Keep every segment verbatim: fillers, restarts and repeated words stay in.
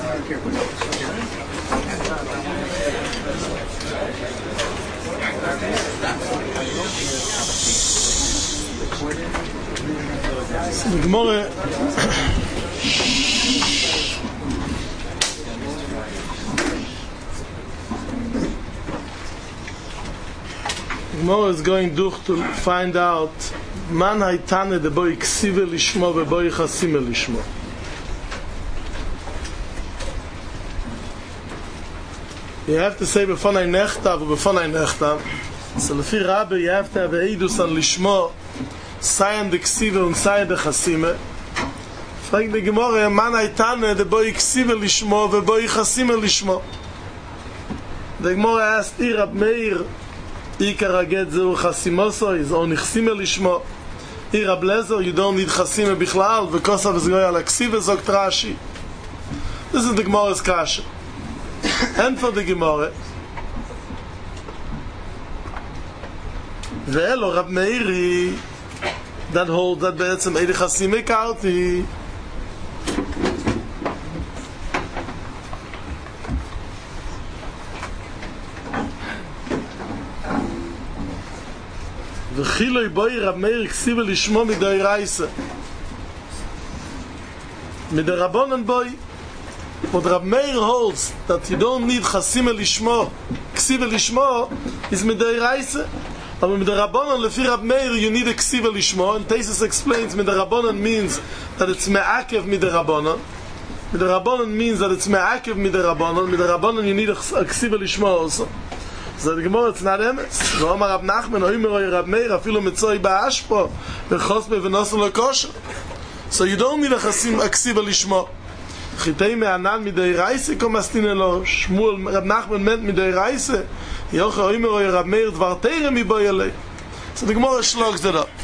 The Gemara The Gemara is going durch to find out Man haytane de boy ksive lishmo ve boy chasime lishmo. You have to say before I nechtav or before I nechtav. So lefi Rabbi you have to have eidus on lishmo, sayan de ksive und sayan de chasime. Frag the Gemara Man haytane de boy ksive lishmo ve boy chasime lishmo. The Gemara asked Rab Meir Ikar aget zeu chasimoso is on chasime lishmo. Rab Lezer, you don't need chasime bichlal, v'kosav is goy al ksive zok Rashi. This is the Gemara's kasha. And for the Gemara, ve'elo Rab Meiri that holds that be'etzem eidi chasime karti. V'chiloi boi Rab Meir ksive lishmo midoi raisa midoi Rabbanan boi. What Rab Meir holds that you don't need chasime lishmo, ksive lishmo is midoi raisa. But midoi Rabbanan lefi Rab Meir you need a ksive lishmo, and Taisus explains midoi Rabbanan means that it's me'akev midoi Rabbanan. Midoi Rabbanan means that it's me'akev midoi Rabbanan. Midoi Rabbanan you need a ksive lishmo also. So the Gemara, it's not emes. So Omar Rab Nachman, Oimer Rab Meir, afilu mitzoi ba'ashpo, v'chosbe v'nosu l'kosher. So you don't need a chasim aksiva lishmo. Chitei me'anan midei raise, komastine lo. Shmuel Rab Nachman meant midei raise. Yocha Oimer Rab Meir, dvar teire mi boyelei. So the Gemara slugs that up.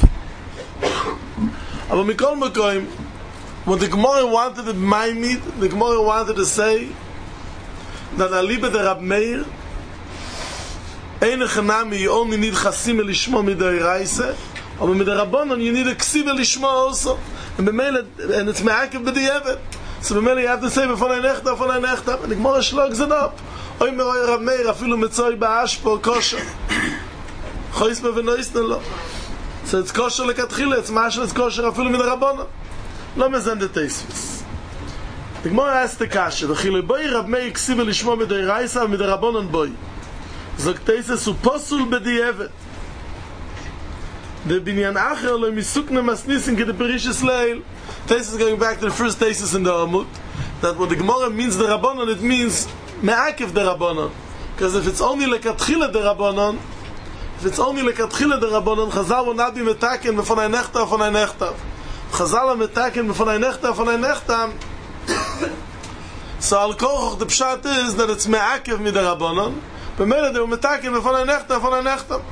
Aber mikol mekoim, what the Gemara wanted to maimid, the Gemara wanted to say, that alibe de Rab Meir, Einige name you only need chasime lishmo midoi raise, but with the Rabbanon you need a ksive lishmo also, and b'meile, and it's me'akev b'di'evet. So b'meile you have to say b'fon ein echtav, b'fon ein echtav, and the Gemara shlogs it up. Oy meroi Rab Meir afilu mitzoi ba'ashpo kosher, chois me v'noisne lo. So it's kosher lekatchila, it's mashal, it's kosher afilu mid Rabbanon. Lo mezen de teisvis. The Gemara asks the kasha, v'chiloi boi Rab Meir ksive lishmo midoi raise, mid Rabbanon boi. Sagt Taisus u posul b'di'evet. The binyan acher lo misukne masnisin ke de perishes leil. Taisus is going back to the first Taisus in the Amud, that when the Gemara means the Rabbanon, it means me'akev the Rabbanon. Because if it's only lekatchila the Rabbanon, if it's only lekatchila the Rabbanon, Chazal will not be metaken b'fon ein echtav, b'fon ein echtav. Chazal are metaken b'fon ein echtav, b'fon ein echtav. So al kochoch the pshat is that it's me'akev mid the Rabbanon. B'meile they were metaken b'fon ein echtav, b'fon ein echtav.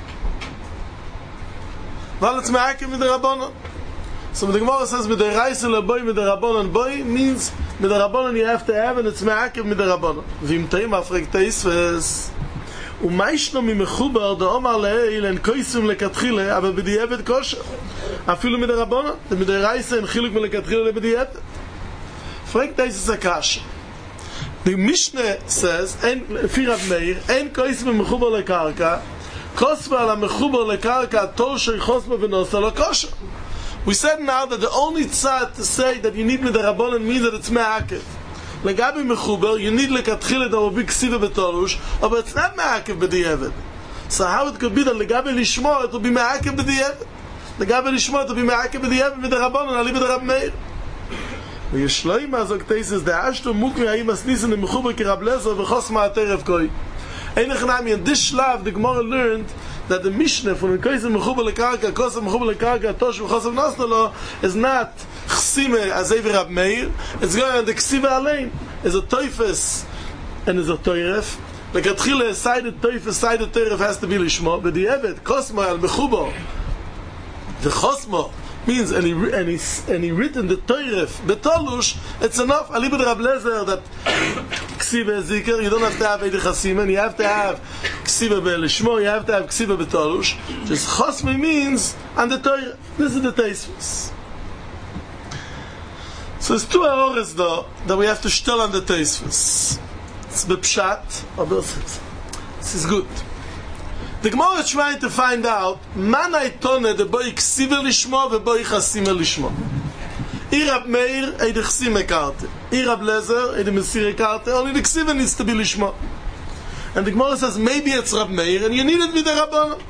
Weil it's me'akev mid the Rabbanon. So when the Gemara says with the Reise boy with the Rabbanon boy means with the Rabbanon you have to have, and it's me'akev with the Rabbanon. V'im teim afrek teisves u'maishno mi mechubar da omar le'eil en koisum lekatchile aber b'di'evet kosher afilu mit the Rabbanon the mit the Reise en chiluk me lekatchile leb'di'evet. Frek teisves akash. The Mishnah says en Rab Meir en koisum mechubar lekarka kosba ala mechubar lekarka tol shei chosba v'nosa lo kosher. We said now that the only tzad to say that you need with the Rabbanon means that it's me'akev. Legabi mechuber, you need lekatchila that will be ksiva betolush, but it's not me'akev b'di'evet. So how it could be that legabi lishmo it will be me'akev b'di'evet? Legabi lishmo it will be me'akev b'di'evet with the Rabbanon, ali with the Rab Meir. V'yishloim azok teises de'ashto mukmi ha'im asnisin mechuber ki Rab Lezer v'chos ma'aterev koi. Einach nami, in this shlav the Gemara learned that the Mishnah from the Koisem Mechubar Lekarka, Koisem Mechubar Lekarka, Tosh V'chosav Nosnalo is not Chsime Azevi Rab Meir, it's going on the Ksiva Alein. It's a Toifes and it's a Toiref. Like a Tchile, side of Toifes, side of Toiref has to be Lishmo, but the Evet, Kosmo Al Mechubar, the Chosmo, means, and he, and he, and he written the Toiref, Betolush, it's enough, Alibud Rab Lezer, that Ksiva Zikr, you don't have to have Eidich Hasimen, you have to have Ksiva Be'lishmo, you have to have Ksiva Betolush. Just Chosme means, and the Torah, this is the Teisvis. So it's two hours though that we have to stell on the Tosfos. It's bepshat, but this is good. The Gemara is trying to find out man aitone de boy ksiver lishmo ve boy chasimer lishmo. Ir Rab Meir ed chasime karte. Ir Rab Lezer ed mesire karte. Only the ksiver needs to be lishmo. And the Gemara says maybe it's Rab Meir and you need it with the Rabbanon.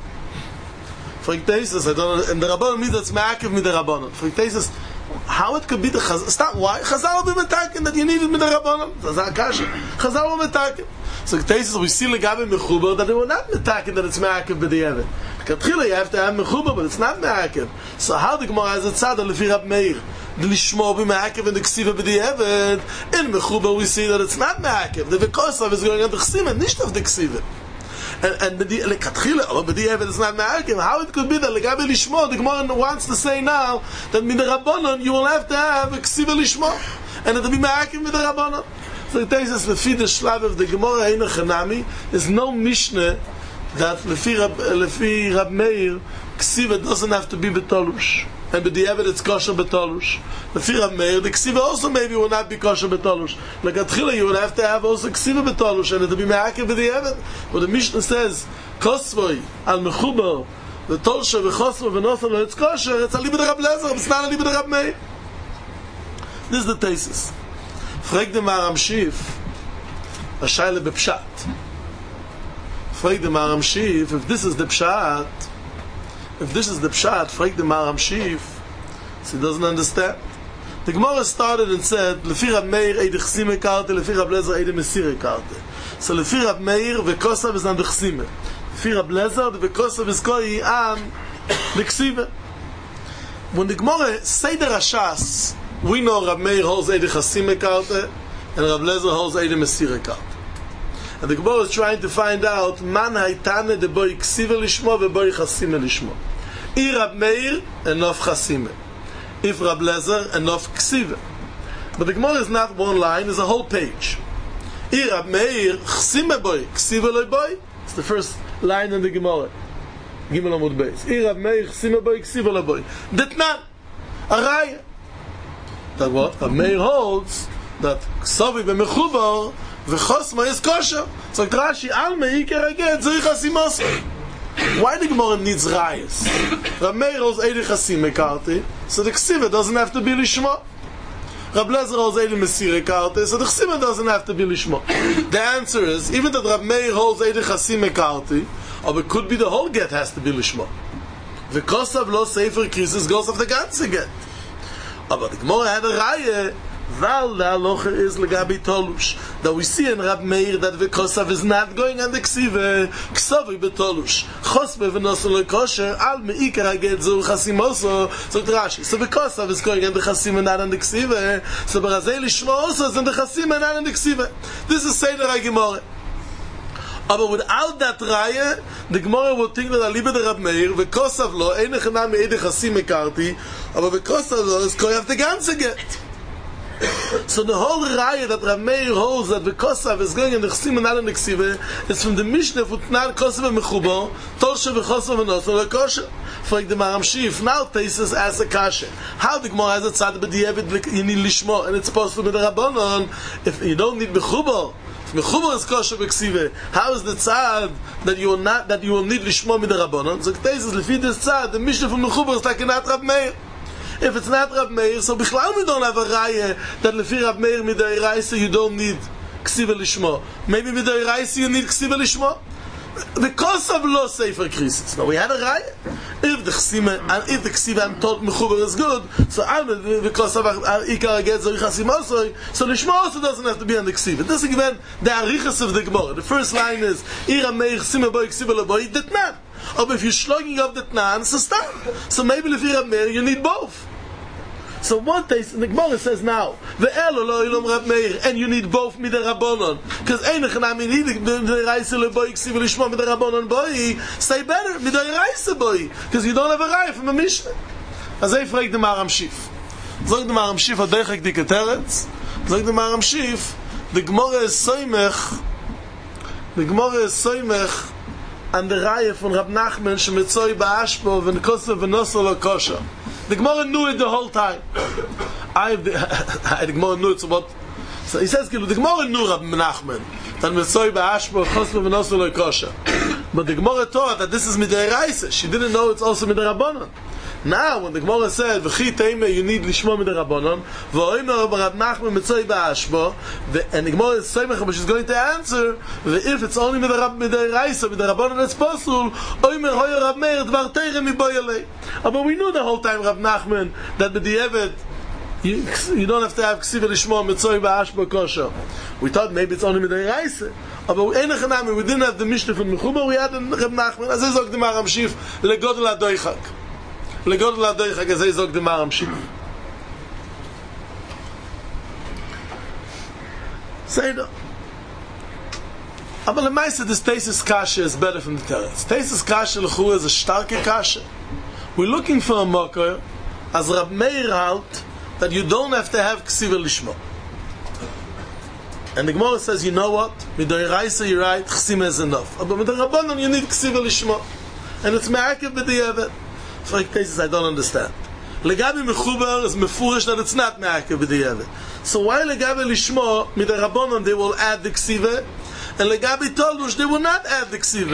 Fragt Tosfos, I don't know, and the Rabbanon means that's ma'akev with the Rabbanon. Fragt Tosfos, how it could be the Chazal? Stop. Why? Chazal will be metaken that you need it with the Rabbanon. That's a kasha. Chazal will be metaken. So Tosfos, we see legabe mechuber that they were not metaken that it's ma'akev b'di'evet. Katchila you have to have mechuber, but it's not ma'akev. So how the Gemara has it tzad lefi Rab Meir? The lishmo be ma'akev and the ksiva b'di'evet. In mechuber we see that it's not ma'akev. The v'kosav is going on the ksiva, nicht of the ksiva. And and the lekatchila, oh, but the evidence is not ma'akim. How it could be that legabe lishmo? The Gemara wants to say now that with the Rabbanon you will have to have a ksiva lishmo, and it will be ma'akim with the Rabbanon. So it takes us lefi the shlav of the Gemara Eina Chanami. There's no Mishnah that lefi Rab, lefi Rab Meir ksiva doesn't have to be betolush, and with the evidence it's kosher betolush. Lefi Rab Meir the ksiva also maybe will not be kosher betolush. Like at Chila you will have to have also ksiva betolush, and it will be ma'akev with the evidence. But the Mishnah says kosvoi al mechuber the tolsha v'chosva v'nosel it's kosher. It's a libed Rab Lezer. It's not a libed Rab Meir. This is the thesis. Frag the Maram Shif a shaila bepshat. Frag the Maram Shif if this is the pshat. If this is the pshat, frag the Maram Shif, so he doesn't understand. The Gemara started and said, Lefi Rab Meir eid chasime karte, Lefi Rab Lezer eid mesire karte. So Lefi Rab Meir v'kosav is an the chasime. Lefi Rab Lezer the v'kosav is koi an the ksive. When the Gemara say the Rashas, we know Rab Meir holds eid chasime karte, and Rab Lezer holds eid mesire karte. And the Gemara is trying to find out man haitane de boy ksive lishmo ve boy chasime lishmo. Ir Rab Meir enough chasime. If Rab Lezer enough ksive. But the Gemara is not one line; it's a whole page. Ir Rab Meir chasime boy ksive loy boy. It's the first line in the Gemara. Gimel Amud Beis. Ir Rab Meir chasime boy ksive loy boy. Detnan a raya. That what Rab Meir holds that ksavi b'mechubar. V'chosma is kosher. So Rashi al meikar again tzarich hasimos. Why the Gemara needs rayas? Rab Meir holds eidei chasime karte, so the ksiva doesn't have to be lishmo. Rab Lezer holds eidei mesire karte, so the ksiva doesn't have to be lishmo. The answer is even that Rab Meir holds eidei chasime karte, or it could be the whole get has to be lishmo. V'kosav lo sefer krisis goes of the ganze get. But the Gemara had a raya. Val the halacha is legabi tolush. That we see in Rab Meir that the kosav is not going on the ksive. Ksavi betolush. Chosbe v'nosel lekosher al meikar haged zur chasimoso. So Rashi. So the kosav is going on the chasim and not on the ksive. So berazei lishmo also is on the chasim and not on the ksive. This is Seder HaGemara. But without that raya, the Gemara would think that alibe the Rab Meir v'kosav lo ein echanam me'edei chasim mekarti. But v'kosav lo is koyav the ganze get. So the whole raya that Rab Meir holds that the kosav is going in the chsim and not in the ksive is from the Mishnah for tnan kosav and mechubar tolsha v'chosav and nosel lekosher. For the Maram Shif now Tosfos as a kasha. How the Gemara has a tzad b'di'evet you need lishmo and it's supposed to be the Rabbanon if you don't need mechubar. Mechubar is kosher b'ksive. How is the tzad that you will not that you will need lishmo with the Rabbanon? So Tosfos lefi this tzad the Mishnah for mechubar is like not Rab Meir. If it's not Rab Meir, so bichlal we don't have a raya that lefi Rab Meir midei raisa you don't need ksiva lishmo. Maybe midei raisa you need ksiva lishmo. Because of lo sefer krisis. Now we had a raya. If the ksiva, if the ksiva I'm told mechubar is good, so I'm because of ikar get zorich hasim also, so lishmo also doesn't have to be on the ksiva. This is given the arichas of the Gemara. The first line is ir Meir ksima boy ksiva lo boy detnan. Or if you're slugging up the tnan, so stop. So maybe lefi Rab Meir you need both. So one day, the Gemara says now, ve'elo lo ilom Rab Meir, and you need both midei Rabbanon, because einach nami need midei raisa leboy ksiv lishmo midei Rabbanon boy. Say better midei raisa boy, because you don't have a raya from a Mishnah. As I frag the Maram Shif, zog the Maram Shif adechak dike teretz, zog the Maram Shif, the Gemara is soimech, the Gemara is soimech, and the raya from Rab Nachman shemitzoi ba'ashpo v'nkosav v'nosel lo kosher. The Gemara knew it the whole time. I have the the Gemara knows what. So he says, "Kilu the Gemara knew Rab Menachmen that Mitzvah Ba'ashba Chosma V'Nosel Lo Kosher." But the Gemara taught that this is midiraisa. She didn't know it's also midirabanan. Now, when the Gemara said, "V'chi teime," you need lishma midirabanan. V'oimer Rab Nachman Mitzvah Ba'ashba, and the Gemara is saying, but she's going to answer, if it's only midiraisa, midirabanan that's possible. Oimer Hoyer Rab Meir Dvar Teirem Miboyalei. But we knew the whole time, Rab Nachman, that b'di'evet You, you don't have to have ksiva lishma mitzvah ba'ashba kosher. We thought maybe it's only midiraisa. But we didn't have the Mishnah from Mechubar, we had the Reb Nachman. As he zog the Maram Shif, legodel adoichak. Legodel adoichak, as he zog the Maram Shif. Say no. Aber lemaisa, this Tesis Kasha is better from the Teretz. Tesis Kasha l'chu is a starke Kasha. We're looking for a Mokor, as Rab Meir halt, that you don't have to have ksiva lishma. And the Gemara says, you know what? Midoiraisa, you're right, chsima is enough. But with the Rabbanon, you need ksiva lishma. And it's me'akev b'di'evet. For like cases I don't understand. Legabi mechubar is mefurish that it's not me'akev b'di'evet. So why legabi lishma, midei Rabbanon, they will add the ksiva, and legabi toldush, they will not add the ksiva.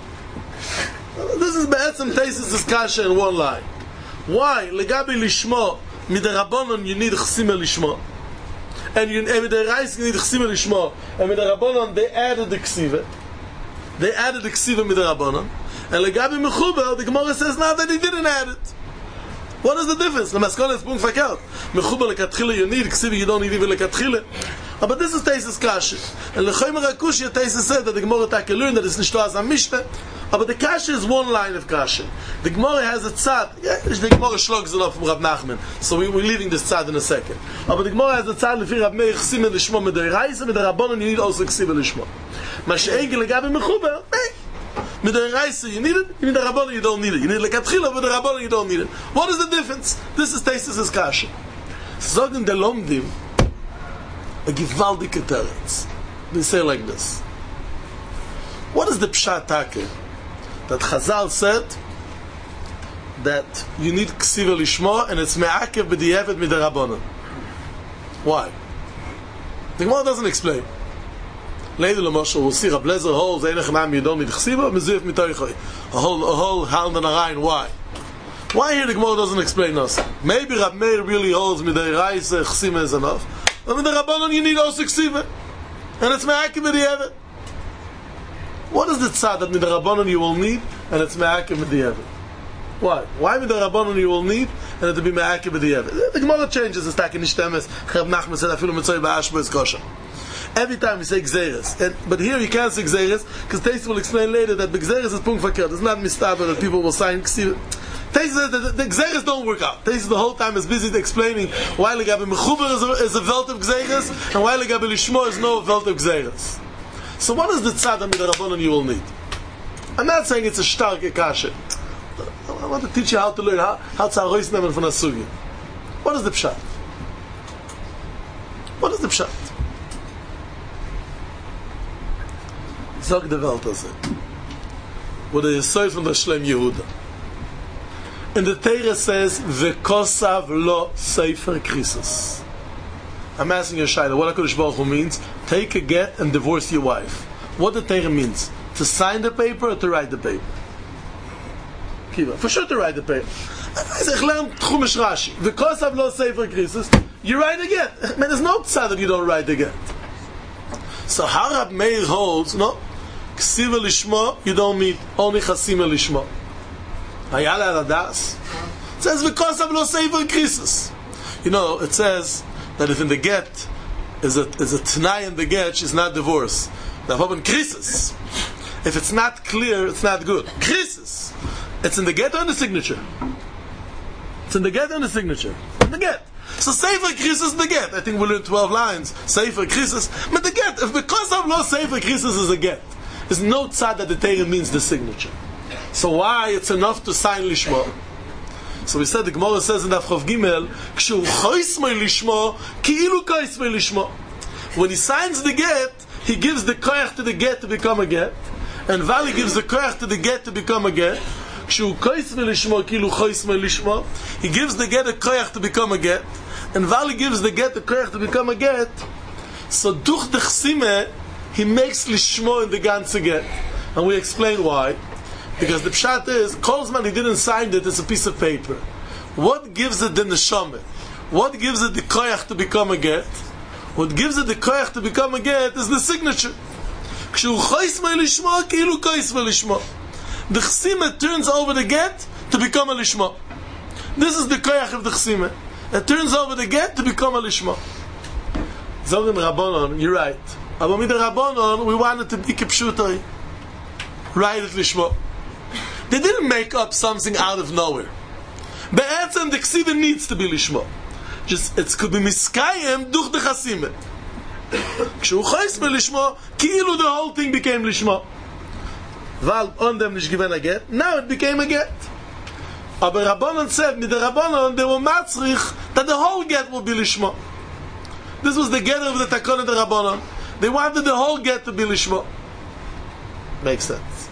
This is be'etzem tesis discussion in one line. Why? Legabi lishma, midei Rabbanon, you need chsima lishma. And you and the rice you need chsima lishma. And with the Rabbanon they added the ksiva. They added the ksiva with the Rabbanon. And legabi mechubar, the Gemara says now that he didn't add it. What is the difference? The maskana is punkt verkehrt. Mechubar lekatchila you need ksiva, you don't need even lekatchila. But this is Tesis Kasha. And lechomer akushia Tesis said that the Gemara take learn that it's nicht as a Mishnah. But the Kasha is one line of Kasha. The Gemara has a tzad. Yeah, the Gemara shlogs it off from Rab Nachman. So we, we're leaving this tzad in a second. But the Gemara has a tzad lefi Rab Meir chsima lishma midiraisa with the Rabbanon you need also ksiva lishma. Mashe'egel legabe mechubar. Midiraisa you need it. You need the Rabbanon you don't need it. You need lekatchila with the Rabbanon you don't need it. What is the difference? This is Tesis Kasha. Zogen de lomdim a gewaltige teretz. They say like this. What is the pshat take? That Chazal said that you need ksiva lishma and it's me'akev b'di'evet midei Rabbanon. Why? The Gemara doesn't explain. Later, Moshe, we'll see Rab Lezer holds einach nam you don't need ksiva mezuyef mitoichoi. A whole a whole hand and a rein. Why? Why here the Gemara doesn't explain us? Maybe Rab Meir really holds midei raisa chsima is enough. But with the Rabbanon you need also ksiva, and it's me'akev b'di'evet. What is the tzad that with the Rabbanon you will need, and it's me'akev b'di'evet? Why? Why with the Rabbanon you will need, and it will be me'akev b'di'evet? The Gemara changes. It's like in Nishtemes. Rab Nachman said, "Afilu mitzvah ba'ashba is kosher." Every time we say gzeres, and but here you can't say gzeres because Tesis will explain later that the gzeres is punkt verkehrt. It's not mistaber that people will sign ksiva. Tesis says that the, the gzeres don't work out. Tesis the whole time is busy explaining why legabe mechubar is a, is a velt of gzeres, and why legabe lishma is no velt of gzeres. So what is the tzad that the Rabbanon you will need? I'm not saying it's a starke kasha. I want to teach you how to learn how how to arois nemen from a sugi. What is the pshat? What is the pshat? Zog the Welt as it. What is the from the Shlem Yehuda? And the Torah says, "V'kosav lo sefer krisus." I'm asking you, Shaila, what HaKadosh Baruch Hu means? Take a get and divorce your wife. What the Torah means? To sign the paper or to write the paper? Kiva, for sure to write the paper. I say, "Chleim Chumash Rashi." V'kosav lo sefer krisus. You write a get. Man, there's no tzad that you don't write a get. So how Rab Meir holds, no, ksiva lishma, you don't need only chasima lishma. Hayala Radas. It says, because of lo sefer krisus. You know, it says that if in the get is a is a t'nai in the get, she's not divorced. Now, krisus. If it's not clear, it's not good. Krisus. It's in the get or in the signature? It's in the get or in the signature? In the get. So Sefer Krisus the get. I think we learned twelve lines. Sefer Krisus. But the get, if because of no Sefer Krisus is a get, there's no tzad that the Torah means the signature. So why it's enough to sign Lishma? So we said, the Gemara says in Daf Chav Gimel, Kshu choismei Lishma, ki'ilu choismei Lishma. When he signs the get, he gives the koyach to the get to become a get, and Vali gives the koyach to the get to become a get. Kshu choismei Lishma, ki'ilu choismei Lishma. He gives the get a koyach to become a get. and Vali gives the get the koyach to become a get, so duch the chsime, he makes lishmo in the ganze get. And we explain why. Because the pshat is, Kolzman he didn't sign it, it's a piece of paper. What gives it the neshama? What gives it the koyach to become a get? What gives it the koyach to become a get is the signature. Kshu chois me lishmo, kilu kois me lishmo. The chsime turns over the get to become a lishmo. This is the koyach of the chsime. It turns over the get to become a lishmo. Zogim Rabbanon, you're right. Aber mit der Rabbanon, we wanted to be kipshutoi. Right at lishmo. They didn't make up something out of nowhere. Be'etzem, the ksiva needs to be lishmo. Just, it could be miskayem duch the chasime. Kshu chois me lishmo, ki'ilu the whole thing became lishmo. Val on them nish given a get, now it became a get. Aber Rabbanon said, mit der Rabbanon, they were matzrich that the whole get will be lishmo. This was the get of the takon of the Rabbanon. They wanted the whole get to be lishmo. Makes sense.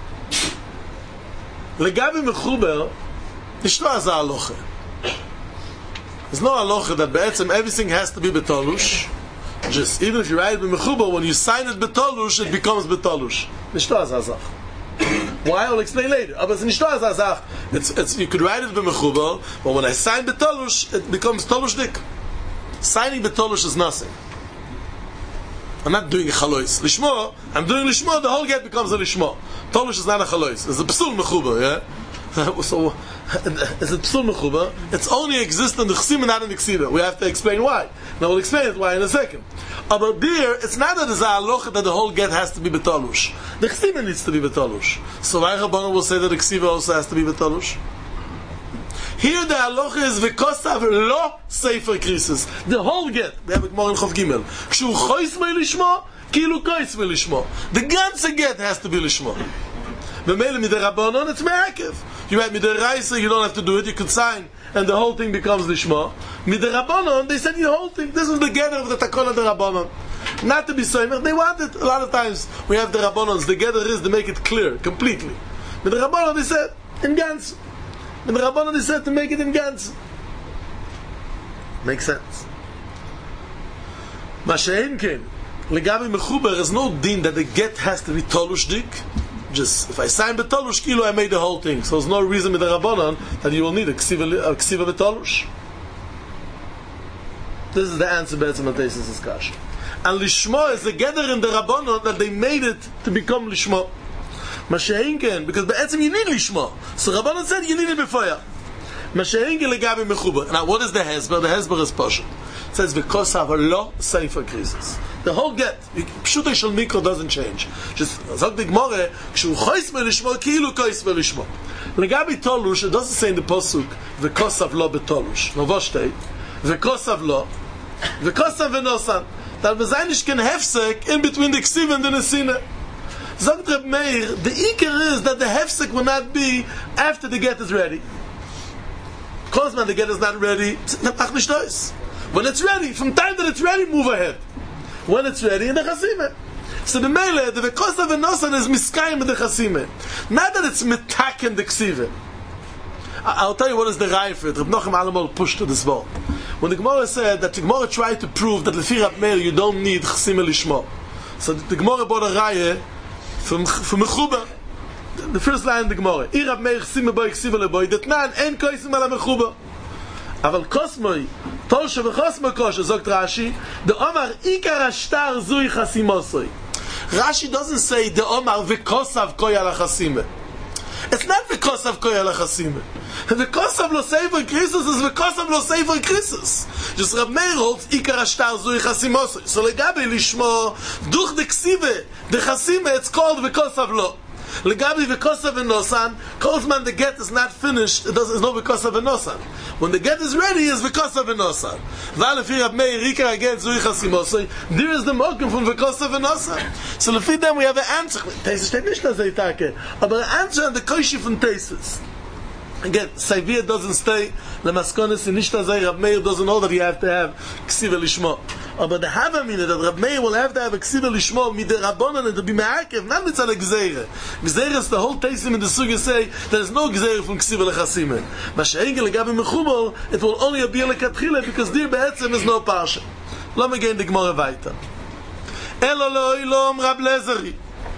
Legabi mechuber, it's not as a halacha. There's no halacha that be'etzem everything has to be betolush. Just even if you write it mechuber, when you sign it betolush, it becomes betolush. It's not as a zach. Why? I'll explain later. But it's not as a zach. It's it's you could write it mechuber, but when I sign betolush, it becomes tolush dik. Signing betolush is nothing. I'm not doing a chalois. Lishmo, I'm doing lishmo, the whole get becomes a lishmo. Tolush is not a chalois. It's a psul mechuba, yeah? So, it's a psul mechuba. It's only exists in the chsim and not in the ksiva. We have to explain why. Now we'll explain it why in a second. But there, it's not that there's a halacha that the whole get has to be betolush. The ksiva needs to be betolush. So why Rabbanon will say that the ksiva also has to be betolush? Here the halacha is v'kosav lo sefer krisis. The whole get. We have a gemara in Chof Gimel. Kshu chois me lishmo, kilu kois me lishmo. The ganze get has to be lishmo. V'meile mid'Rabbanon it's me'akev. You have mid'Raisa, you don't have to do it. You could sign, and the whole thing becomes lishmo. Mid'Rabbanon, they said the whole thing. This is the get of the takon of the Rabbanon. Not to be soimer. They want it. A lot of times we have the Rabbanons. The gather is to make it clear completely. Mid'Rabbanon they said in gans. And the Rabbanon is said to make it in Gans. Makes sense. Mashein came. Legabi mechuber, there's no din that the get has to be tolush dik. Just, if I sign betolush, kilo, I made the whole thing. So there's no reason with the Rabbanon that you will need a ksiva, a ksiva betolush. This is the answer better to Matei's discussion. And lishmo is the gather in the Rabbanon that they made it to become lishmo. Masha'inken, because be'etzim you need lishma. So Rabbanon said you need it before ya. Masha'inken legabi mechuba. Now what is the hezber? The hezber is pashut. It says because of lo sefer krisis. The whole get, pshuta shel mikro doesn't change. Just zog the Gemara, kshu chois me lishma, kilu kois me lishma. Legabi tolush, it doesn't say in the pasuk because of lo betolush. No voshtei. Because of lo. Because of venosan. That bezaynish can hefsek in between the ksiv and the nesina. Zogt Reb Meir, the ikar is that the hefsek will not be after the get is ready. Because when the get is not ready, when it's ready, from time that it's ready, move ahead. When it's ready, in the chasime. So the meile, the vekos of enosan is miskayim in the chasime. Not that it's metak in the ksive. I'll tell you what is the raya for it. Reb Nochem Alamol pushed to this wall. When the Gemara said that the Gemara tried to prove that Lefi Reb Meir you don't need chasime lishmo. So the Gemara brought a raya from from Mechuba. The first line in the Gemara. Ir Rab Meir chasime boy ksiva leboy. Detnan en koisim ala Mechuba. Aval kosmoi Tosha v'chosma kosha, zogt Rashi, the Omar ikar ashtar zui chasimosoi. Rashi doesn't say the Omar v'kosav koya lachasime. It's not v'kosav koya lachasime. V'kosav lo sefer krisus is v'kosav lo sefer krisus. Just Rab Meir holds ikar ashtar zui chasimosoi. So legabe lishmo duch de ksive de chasime, it's called v'kosav lo. Legabi v'kosav v'nosan, Kolzman the get is not finished, it doesn't, it's no v'kosav v'nosan. When the get is ready, it's v'kosav v'nosan. V'al lefi Rab Meir ikar again zui chasimosoi, there is the mokum from v'kosav v'nosan. So lefi them we have an answer. Tesis steht nicht as Eitake, aber an answer on the koishi from Tesis. Again, Saivia doesn't stay, the maskonis in nicht as Rab Meir doesn't know that you have to have ksiva lishmo. Aber the Havamina that Rab Meir will have to have a ksiva lishmo miderabonon and to be me'akev, not mitzad a gzeire. Gzeire is the whole teisim in the suga say there is no gzeire from ksiva lechasime. Masha'engel legabe mechumol, it will only be lekatchile because there be'etzem is no parsha. Let me get in the Gemara weiter. Elo lo'ilom Rab Lezeri.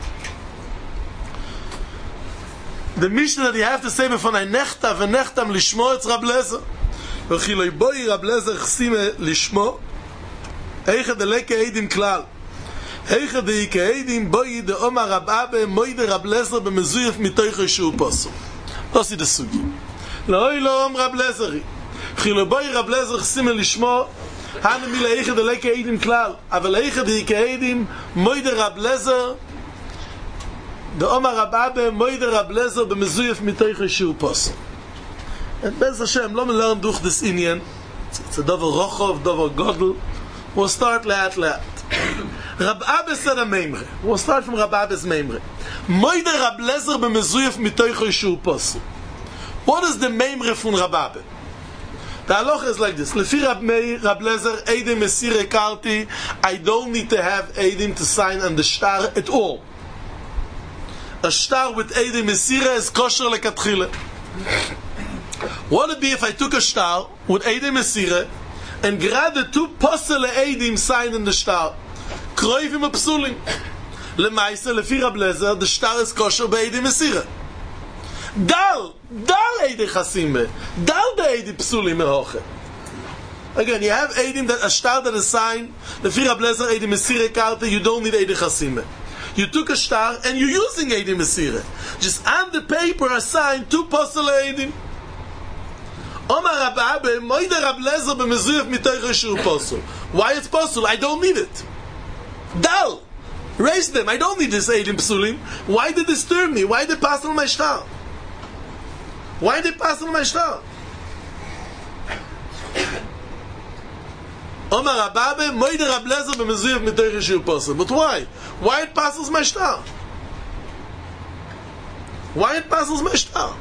The mission that you have to say before I nechta v'nechtam lishmo it's Rab Lezer. V'chiloi boi Rab Lezer chsime lishmo. Heiche de leke eidim klal. Heiche de ike eidim boi de Omar Rab Abe moi de Rab Lezer b'mezuyef mitoicho shu posu. Das ist die Sugi. Lo'ilom Rab Lezeri. V'chiloi boi Rab Lezer chsime lishmo. Han mi leiche de leke eidim klal, aber leiche de ike eidim moide Rab Lezer de Omar Rab Abe moide Rab Lezer b'mezuyef mitoicho shu posu. And Bez Hashem lo me learn durch this Indian. It's a dover rochov, dover godel. We'll start laat laat. Rab Abe said a memre. We'll start from Rab Abe's memre. Moide Rab Lezer b'mezuyef mitoicho shu posu. What is the memre from Rab Abe? The halacha is like this. Lefi Rab Meir, Rab Lezer, Eidim Mesire Karti. I don't need to have Eidim to sign on the shtar at all. A shtar with Eidim Mesire is kosher lekatchile. What would it be if I took a shtar with Eidim Mesire and grab the two posele Eidim signed in the shtar? Kroivim a psulim. Lemaise, Lefi Rab Lezer, the shtar is kosher by Eidim Mesire. Dal, dal Eidi Chasime, dal the Eidi Psuli Mehoche. Again, you have Eidim that a star that is signed, the Fira Blezer Eidi Mesire Karte, you don't need Eidi Chasime. You took a star and you're using Eidi Mesire. Just on the paper are signed two postal Eidim. Omar Rab Abe, Moide Rab Lezer b'mezuyef mitoicho shu postal. Why it's postal? I don't need it. Dal, raise them. I don't need this Eidim Psulim. Why did they disturb me? Why did they pass on my star? Why did they pass on my shtar? Omar Ababe, Moide Rab Lezer b'mezuyef mitoicho shu posel. But why? Why it passes my shtar? Why it passes my shtar?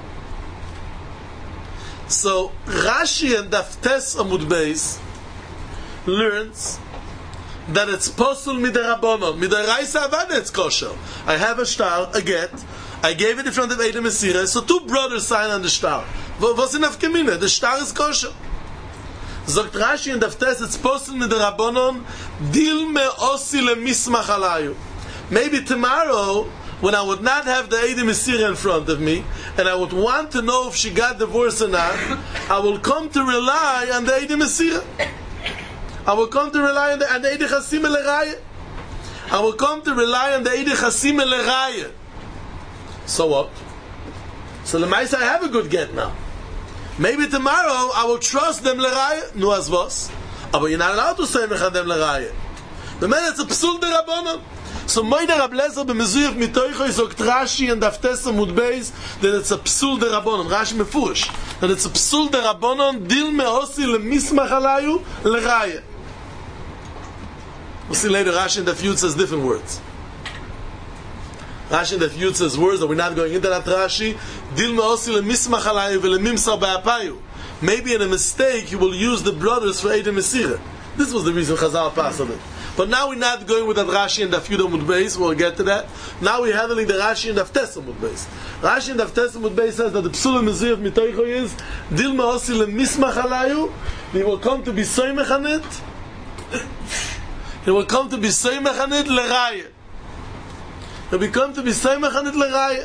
So Rashi and Daftes Amud Beis learns that it's posel midarabonon, midaraisa avada it's kosher. I have a shtar, a get. I gave it in front of Eidim Mesire, so two brothers sign on the shtar. Was in Afkamina? The shtar is kosher. Zogt Rashi and Daftes, it's posted with the Rabbonon, Dil me osi le mismach alayu. Maybe tomorrow, when I would not have the Eidim Mesire in front of me, and I would want to know if she got divorced or not, I will come to rely on the Eidim Mesire. I will come to rely on the Eidim Chasim Leraya. I will come to rely on the Eidim Chasim Leraya. So what? So Lemaisa, I have a good get now. Maybe tomorrow I will trust them leraya. Nu as vos. But you're not allowed to say mechadem leraya. The man, it's a psul de rabbanon. So Moide Rab Lezer b'mezuyef mitoicho is okt Rashi and Daftes Amud Beis that it's a psul de rabbanon. Rashi mefurish that it's a psul de rabbanon dil meosi lemismach alayu leraya. We'll see later Rashi and Daf says different words. Rashi that Yud says words that we're not going into that Rashi. Dil me'osi lemismach alayu ve'lemimsar ba'apayu. Maybe in a mistake you will use the brothers for Eidim Mesire. This was the reason Chazal passed on it. But now we're not going with that Rashi and Daf Yud Amud Beis. We'll get to that. Now we're handling the Rashi and Daf Tes Amud Beis. Rashi and Daf Tes Amud Beis says that the Psulim Mezuyef Mitoicho is Dil me'osi lemismach alayu. He will come to be soymech on it. He will come to be soymech on it leraya. He will come to be soymech on it leraya.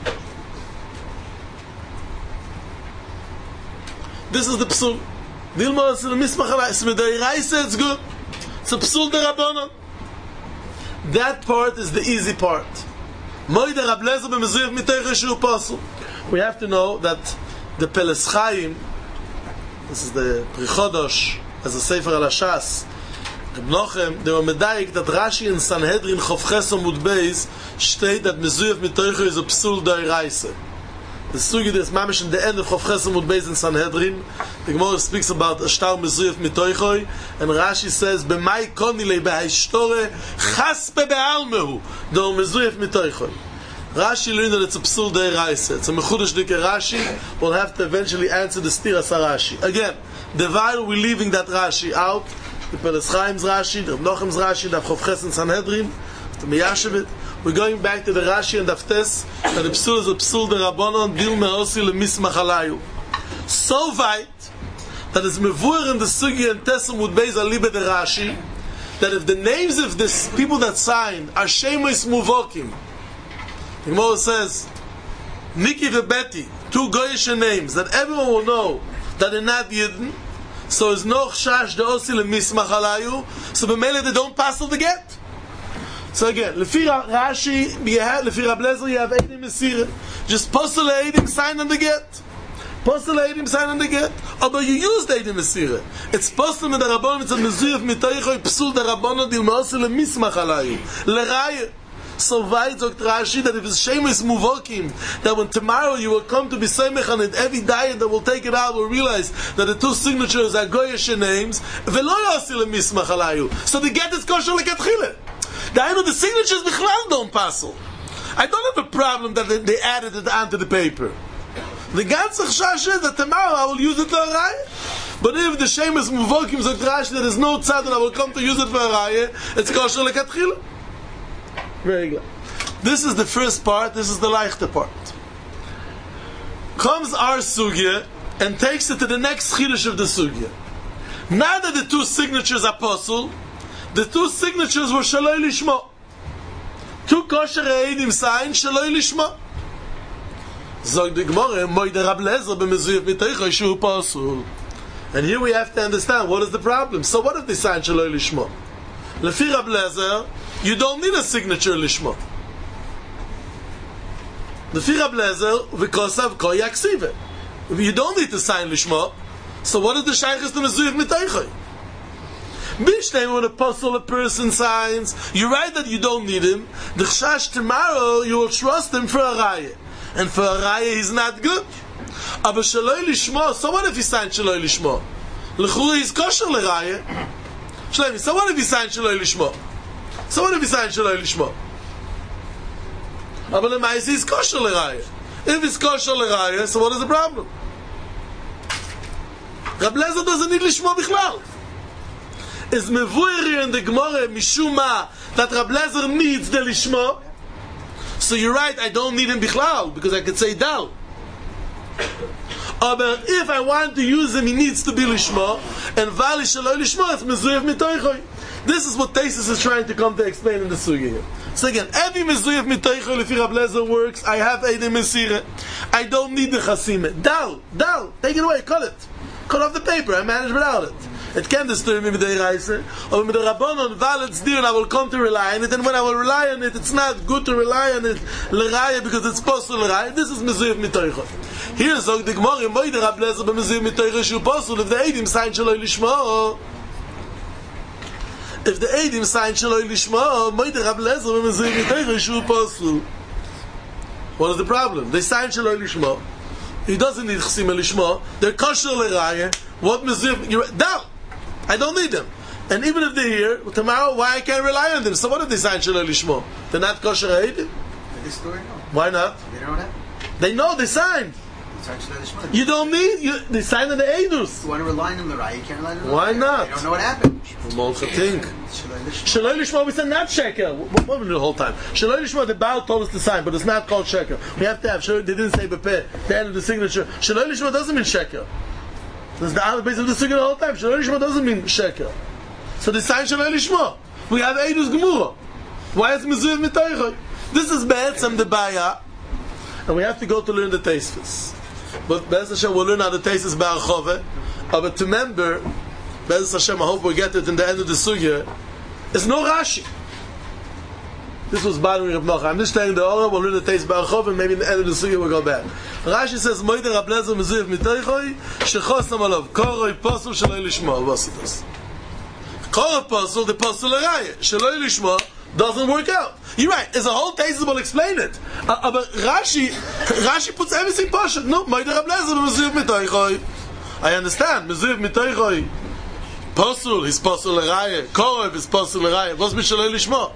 This is the psul. Dilma is the mismach alayu. So midiraisa it's good. It's a psul de rabbanon. That part is the easy part. Moide Rab Lezer b'mezuyef mitoicho shu pasul. We have to know that the Peles Chaim, this is the Pri Chodosh, as a Sefer al Hashas, Reb Nochem, they were medayik that Rashi in Sanhedrin Chovches Amud Beis state that mezuyef mitoicho is a psul d'oraisa. The sugi is mamish in the end of Chovches Amud Beis in Sanhedrin. The Gemara speaks about a shtar mezuyef mitoicho, and Rashi says, "B'may konile b'haishtore chaspe be'almehu do mezuyef mitoicho." Rashi learned that it's a psul d'oraisa. It's a mechudesh dike Rashi. We'll have to eventually answer the stiras Rashi. Again, the while we're leaving that Rashi out, the Peles Chaim's Rashi, the Reb Nochem's Rashi, the Chav Ches in Sanhedrin, the Meyashavit. We're going back to the Rashi and Daftes, that the Psul is a Psul de Rabbanon, Dil Me'osi le'mismach alayu. So weit, that it's Mevur in the Sugi and Tessim would base Alibe de Rashi, that if the names of this people that signed are Shemus Muvokim, the Gemara says, Niki veBeti, two Goyish names, that everyone will know that they're not Yidden, so it's no Chash de Osi le'mismach alayu, so b'meile they don't pass the get. So again, Lefi Rashi, Lefi Rab Lezer, you have Eidim Mesire. Just Posel Eidim sign on the get. Posel Eidim sign on the get. Oh, but you used Eidim Mesire. It's Posel mit der Rabbanon, it's a Mezuyef mitaychoi, Psul der Rabbanon, dil me'osi le'mismach alayu. L'raye. So weit sagt Rashi that if it's Shemus Muvokim, that when tomorrow you will come to be Semech on it, every diet that will take it out will realize that the two signatures are Goyish names, V'lo yosi le'mismach alayu. So the get is kosher lekatchile. I know the signatures bichlal don't passel. I don't have a problem that they, they added it onto the paper. The ganze chash is that tomorrow I will use it for a raya. But if the shemus muvokim zok Rashi there is no tzad and I will come to use it for a raya, it's kosher lekatchila. Very good. This is the first part. This is the leichte part. Comes our sugya and takes it to the next chidush of the sugya. Now that the two signatures are pasul, the two signatures were Shaloi Lishma. Two kosher eidim sign Shaloi Lishma. Zog the Gemara, Moide Rab Lezer b'mezuyef mitaychoi shu pasul. And here we have to understand what is the problem. So what if they sign Shaloi Lishma? Lefi Rab Lezer, you don't need a signature Lishma. Lefi Rab Lezer, v'kosav ko yaksive. You don't need to sign Lishma. So what is the shaychus to mezuyef mitaychoi? Bishtem, when a apostle, a person signs, you write that you don't need him. The chash tomorrow, you will trust him for a raya. And for a raya, he's not good. Aber shaloi lishma, so what if he signs shaloi lishma? L'chura, he's kosher l'raya. Shlemi, so what if he signs shaloi lishma? So what if he signs shaloi lishma? Aber l'maisi, he's kosher l'raya. If he's kosher l'raya, so what is the problem? Rab Lezer doesn't need lishma bichlal. Is mevuiri in the Gemara mishuma that Rab Lezer needs the lishma. So you're right, I don't need him bichlal because I could say dal. But if I want to use him, he needs to be lishma, and vali shaloi lishma, it's mezuyev mitoichoi. This is what Taisus is trying to come to explain in the sugya here. So again, every mezuyev mitoichoi lefi Rab Lezer works. I have eidim mesire. I don't need the chasime. Dal, dal, take it away, cut it, cut off the paper. I manage without it. It can disturb me with the Reise, or with the Rabbanon, while it's dear, and I will come to rely on it, and when I will rely on it, it's not good to rely on it, l'raya, because it's supposed to l'raya. This is Mezuyev Mitoichoi. Here is the Gemara, Moide Rab Lezer b'Mezuyev Mitoichoi shu pasul, if the Eidim sign Shaloi Lishma, if the Eidim sign Shaloi Lishma, Moide Rab Lezer b'Mezuyev Mitoichoi shu pasul. What is the problem? They sign Shaloi Lishma, he doesn't need Chsima Lishma, they're kosher l'raya, what Mezuyev, you're, down! I don't need them. And even if they're here, tomorrow, why I can't rely on them? So what if they sign Shaloi Lishma? They're not kosher eidim? They still know. Why not? They don't know that. They know, they signed. They signed Shaloi Lishma. You don't need, you, they signed on the Eidus. You want to rely on them, the right? You can't rely on them. Why not? They don't know what happened. Molcha think. Shaloi Lishma. Shaloi Lishma, we said not sheker. What what we do the whole time? Shaloi Lishma, the Baal told us to sign, but it's not called sheker. We have to have, they didn't say bepeh, the end of the signature. Shaloi Lishma doesn't mean sheker. That's the other base of the sukkah the whole time. Shaloi Lishma doesn't mean sheker. So they sign Shaloi Lishma. We have Eidus Gemura. Why is Mezuyev Mitoichoi? This is Be'etzem the Baya, and we have to go to learn the Teisves. But Be'ez Hashem will learn how the Teisves Ba'archove. But to remember, Be'ez Hashem, I hope we get it in the end of the sukkah, it's no Rashi. This was bothering Rav Nocha. I'm just telling the Orah, we'll learn the Teisves Ba'archove, and maybe in the end of the sukkah we'll go back. Rashi says, Moide Rab Lezer Mezuyev Mitoichoi, Shechosam Alav, Koroi Posel Shaloi Lishma, Vositas. Koroi Posel, the Posel Araya, Shaloi Lishma, doesn't work out. You're right, there's a whole thesis will explain it. Uh, but Rashi, Rashi puts everything Poshet. No, Moide Rab Lezer Mezuyev Mitoichoi. I understand, Mezuyev Mitoichoi, Posel, his Posel Araya, Koroi, his Posel Araya, Vos Mishaloi Lishma.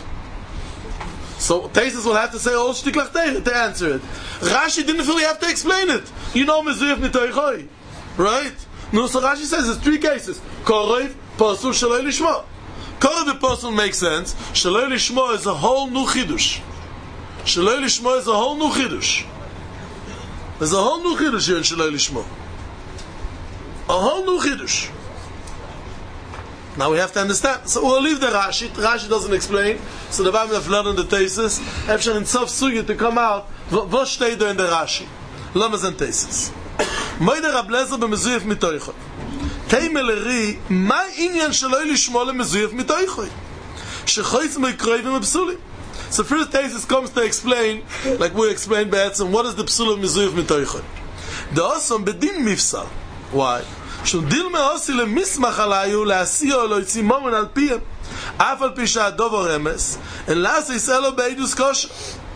So Taisus will have to say all shtiklach to answer it. Rashi didn't really have to explain it. You know Mezuyev Mitoichoi, right? No, so Rashi says there's three cases: Korov, Pasul Shaloi Lishma. Korev Pasul makes sense. Shaloi Lishma is a whole new Chidush. Shaloi Lishma is a whole new Chidush. There's a whole new Chidush here in Shaloi Lishma. A whole new Chidush. Now we have to understand. So we'll leave the Rashi. Rashi doesn't explain. So the Bible have learned the thesis. Efshan in Sof Sugi to come out. What steht there in the Rashi? Lamas and thesis. Moide Rab Lezer b'mezuyef mitoichoi. Teimeleri, ma inyan shaloi lishmo lemezuyef mitoichoi. Shechoitz meikroivim absulim. So first thesis comes to explain, like we explained Be'etzim, what is the psul of mezuyef mitoichoi. The Osam bedin mifsal. Why? שדיל מאוסי למסמך עליו להסיעו לו יציא מומן על פיהם אף על פי שהדובר רמס and last he said בעדוס כושר.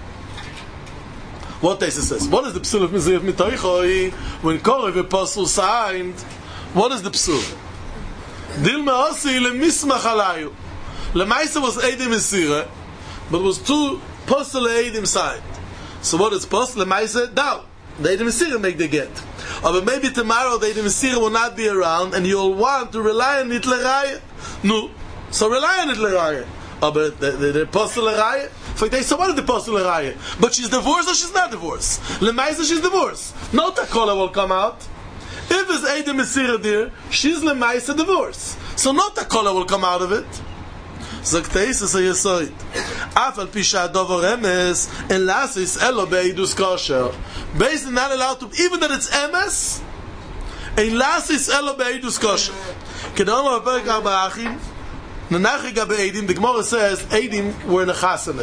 What Tesa says? What is the psul of Mizuyef Mitoichoi when Korev Apostle signed? What is the psul? Dil me'osi lemismach alayu. Lemaisa was Eidim Mesira, but was two Postel Eidim signed. So what is Postel Lemaisa? Dal. The Eidim Mesira make the get. Or but maybe tomorrow the Eidim Mesira will not be around and you'll want to rely on it l'raya. No. So rely on it l'raya. Oh, but the, the, the Postel l'raya? So what is the Postel l'raya? But she's divorced or she's not divorced? Lemaisa she's divorced. No takola will come out. If it's Eidim Mesira there, she's Lemaisa divorced. So no takola will come out of it. Sagt Teisus a Yesoid. Afal pisha dovo remes and lasis elo beidus kosher. Basically not allowed to, even that it's emes, and lasis elo beidus kosher. Kedama v'perik arba achim, nanachig abe Eidim, the Gemara says Eidim were in a chasana.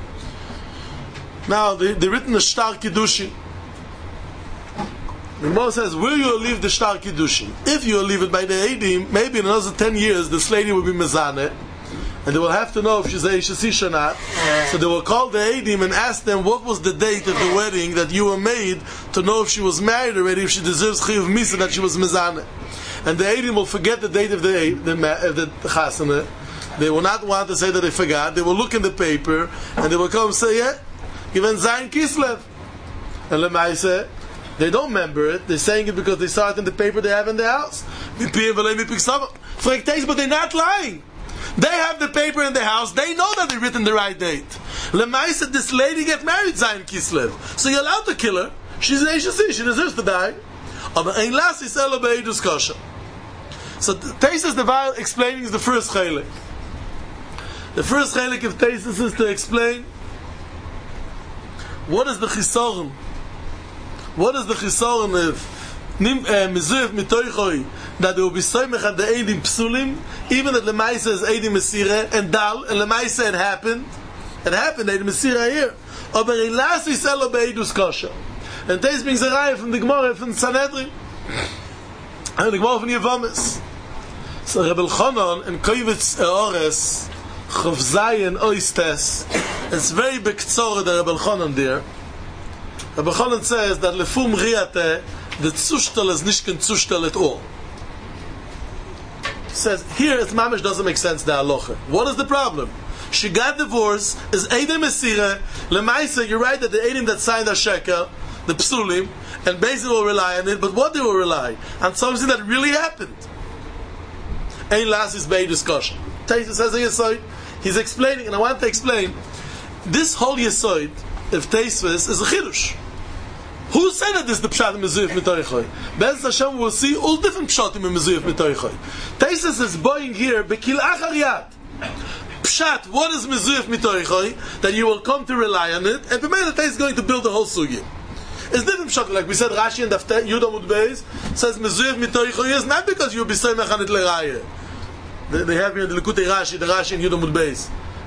Now, they, they written a shtar kiddushin. The Gemara says, will you leave the shtar kiddushin? If you leave it by the Eidim, maybe in another ten years, this lady will be mezaneh, and they will have to know if she's a Ishasish or not. So they will call the Eidim and ask them what was the date of the wedding that you were made to know if she was married already, if she deserves Chiyuv Misa, that she was mezaneh. And the Eidim will forget the date of the the, the, the Chasana. They will not want to say that they forgot. They will look in the paper and they will come and say, yeah, given Zayin Kislev. And Lemaise, they don't remember it. They're saying it because they saw it in the paper they have in their house. But they're not lying. They have the paper in the house. They know that they've written the right date. Lemaisa, this lady get married Zayin Kislev. So you're allowed to kill her. She's an Eishasi. She deserves to die. So Teisus the explaining is the first chaylik. The first chaylik of Teisus is to explain what is the chisoron. What is the chisoron of Mizuyef Mitoichoi, that there will be soymech at the Eidim Psulim, even that Lemaisa is Eidim Mesira, and Dal, and Lemaisa it happened, it happened, Eidim Mesira here. Aber Ilas Yiselo Beidus Kosher. And this brings a raya from the Gemara, from Sanhedrin, and the Gemara from Yevomis. So Rebbe Elchanan and Koyvitz Eores, Chav Zayin Oistes, it's very bektzor the Rebbe Elchanan there. Rebbe Elchanan says that Lefum Riyate, the Tzushtel is Nishken Tzushtel at all. Says, here it mamish doesn't make sense, the halacha. What is the problem? She got divorced, is Eidim Mesira, Lemaisa, you're right that the Eidim that signed a shekel, the Psulim, and basically will rely on it, but what they will rely? On something that really happened. Ein las is bei discussion. Teisus says a Yesoid, he's explaining, and I want to explain, this whole Yesoid, if Teisus is a Chidush. Who said that this is the Pshat in Mezuyef Mitoichoi? Be'ez Hashem will see all different Pshatim in Mezuyef Mitoichoi. Teisus is buying here, Bekil Achar Yad. Pshat, what is Mezuyef Mitoichoi? That you will come to rely on it, and the man that is going to build the whole Sugi. It's different Pshat, like we said, Rashi and Dafte, Yudah Mud Beis, says Mezuyef Mitoichoi is not because you will be Soymech on it L'Raya. They have here in the Likutei Rashi, the Rashi and Yudah Mud Beis.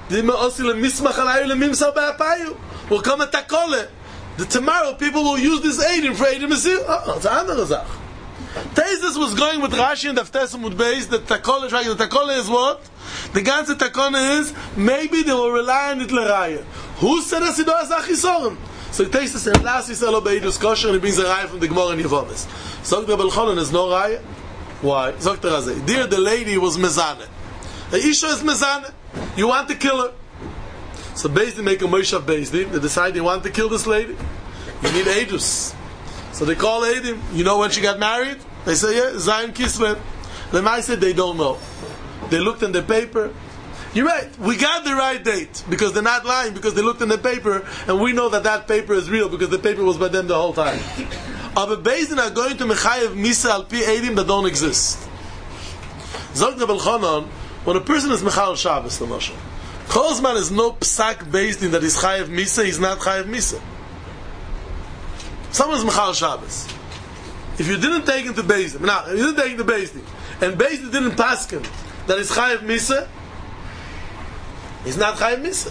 Will come at Takole. The tomorrow people will use this Eidim for Eidim Mesir. Oh, it's another Zach. Teisus was going with Rashi and Daftes Mud Beis. The Takole, the Takole is what? The ganze Takole is maybe they will rely on it l'raya. Who said that Sido Azach Yisorim? So Teisus said, "Last Yisrael beidus kosher," and he brings a raya from the Gemara in Yevomis. Zog Rebbe Elchanan is no raya. Why? Zog Terazeh. Dear, the lady was mezaneh. The Isha is mezaneh. You want to kill her. So Beis Din make a Moshav Beis Din. They decide they want to kill this lady. You need Eidus. So they call Eidim. You know when she got married? They say, yeah, Zayin Kislev. The Mai said they don't know. They looked in the paper. You're right. We got the right date because they're not lying because they looked in the paper and we know that that paper is real because the paper was by them the whole time. Aber Beis Din are going to mechayev misa al pi eidim that don't exist. Zog Reb Elchanan, when a person is mechal Shabbos, the Moshe, Kozman is no psak Beis Din that is chayev misa, he's not chayev misa. Someone is mechal Shabbos. If you didn't take him to Beis Din, now, you didn't take him to Beis Din, and Beis Din didn't pass him that is chayev misa, he's not chayev misa.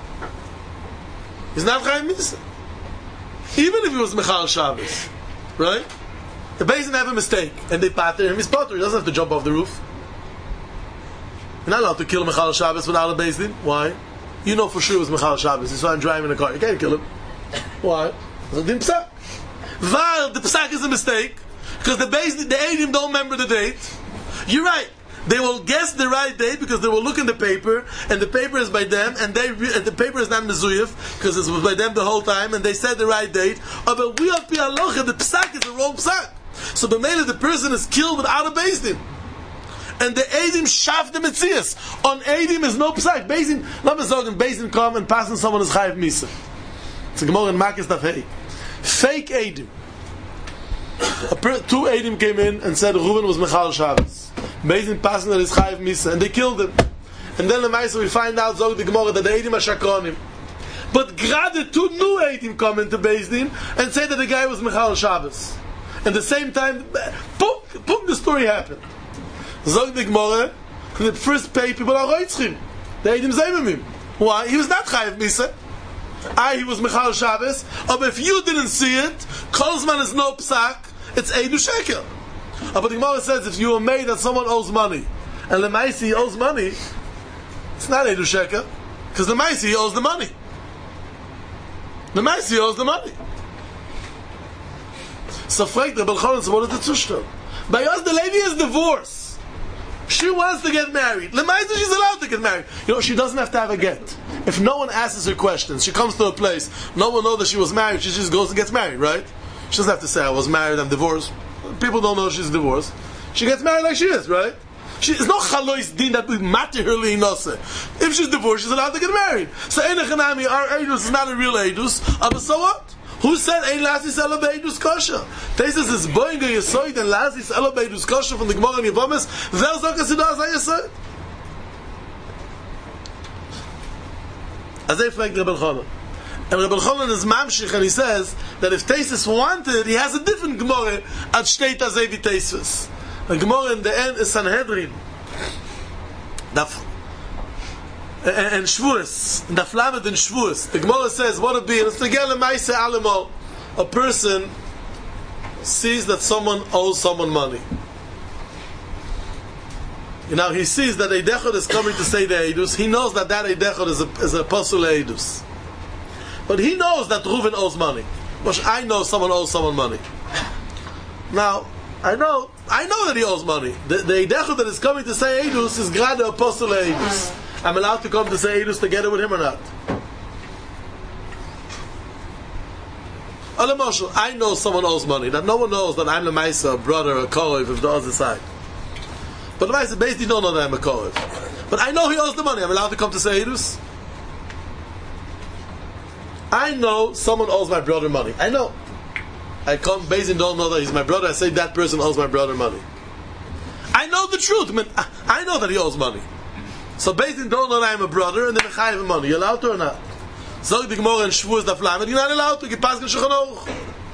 He's not chayev misa. Even if he was mechal Shabbos, right? The Beis Din have a mistake, and they patter him. He's patter. He doesn't have to jump off the roof. You're not allowed to kill mechal Shabbos without a Beis Din. Why? You know for sure it was mechal Shabbos. You saw him driving a car. You can't kill him. Why? Because the psak. While the psak is a mistake, because the Beis Din, the Eidim don't remember the date. You're right. They will guess the right date because they will look in the paper, and the paper is by them, and they re- and the paper is not mezuyev because it was by them the whole time, and they said the right date. But we have pi the psak is the wrong psak. So b'meila the person is killed without a Beis Din, and the Eidim shaf the metzias. On Eidim is no psak. Beis Din, let me say, Beis Din come and passing someone is chayiv misa. It's a gemara in Makis Daf Hey. Fake Eidim. A per- two Eidim came in and said Reuven was mechal Shabbos. Beis Din passing that is chayiv misa, and they killed him. And then the Maisa we find out zog the Gemara that the Eidim are shakronim. But grade two new Eidim come into Beis Din and say that the guy was mechal Shabbos. At the same time, boom, boom, the story happened. Zog the Gemara, the first pay people are roitzchim. The Eidim zayim him. Why? He was not chayiv misa. I he was mechal Shabbos. But if you didn't see it, Kolzman is no psak. It's eidu shekel. But the Gemara says if you are made that someone owes money, and the Maisi owes money, it's not eidu shekel, because the Maisi owes the money. The Maisi owes the money. So fragt Reb Elchanan, so what is the Zustand? By us, the lady is divorced. She wants to get married. The Maisi, she's allowed to get married. You know, she doesn't have to have a get. If no one asks her questions, she comes to a place, no one knows that she was married, she just goes and gets married, right? She doesn't have to say, I was married, I'm divorced. People don't know she's divorced. She gets married like she is, right? She, it's no chalois din that we matter her liinose. If she's divorced, she's allowed to get married. So Einachanami, our Eidus is not a real Eidus. But so what? Who said Ein Lasis Ela Be'Eidus Kosher? Tesis is Boinga Yesoid and Lasis Ela Be'Eidus Kosher from the Gemara and Yevomes. Vel Zokas Yidaz HaYesoid. As they fragt Reb Elchanan. And Reb Elchanan is mamshich, and he says that if Tesis wanted, he has a different Gemara at Shteit Azevi Tesis. The Gemara in the end is Sanhedrin. Daf and Shvuos. Daf Lamed and Shvuos. The Gemara says what it be. And it's together Maisa Alamo. A person sees that someone owes someone money. You know, he sees that Eidechot is coming to say the Eidus. He knows that that Eidechot is a, is a Apostle Eidus. But he knows that Reuven owes money. But I know someone owes someone money. Now, I know I know that he owes money. The, the Eidechot that is coming to say Eidus is Grad the Apostle Eidus. I'm allowed to come to say Eidus together with him or not? Alamoshel, I know someone owes money. That no one knows that I'm the Maisa, a brother, a Korev, if the other side. But the Maisa basically don't know that I'm a Korev. But I know he owes the money. I'm allowed to come to say Eidus? I know someone owes my brother money. I know. I come, Beis Din don't know that he's my brother. I say that person owes my brother money. I know the truth. I mean, I know that he owes money. So Beis Din don't know that I'm a brother, and then I have money. You allowed to or not? Zog the Gemara and Shvuos Daf Lamed, you're not allowed to. Get past Shulchan Aruch.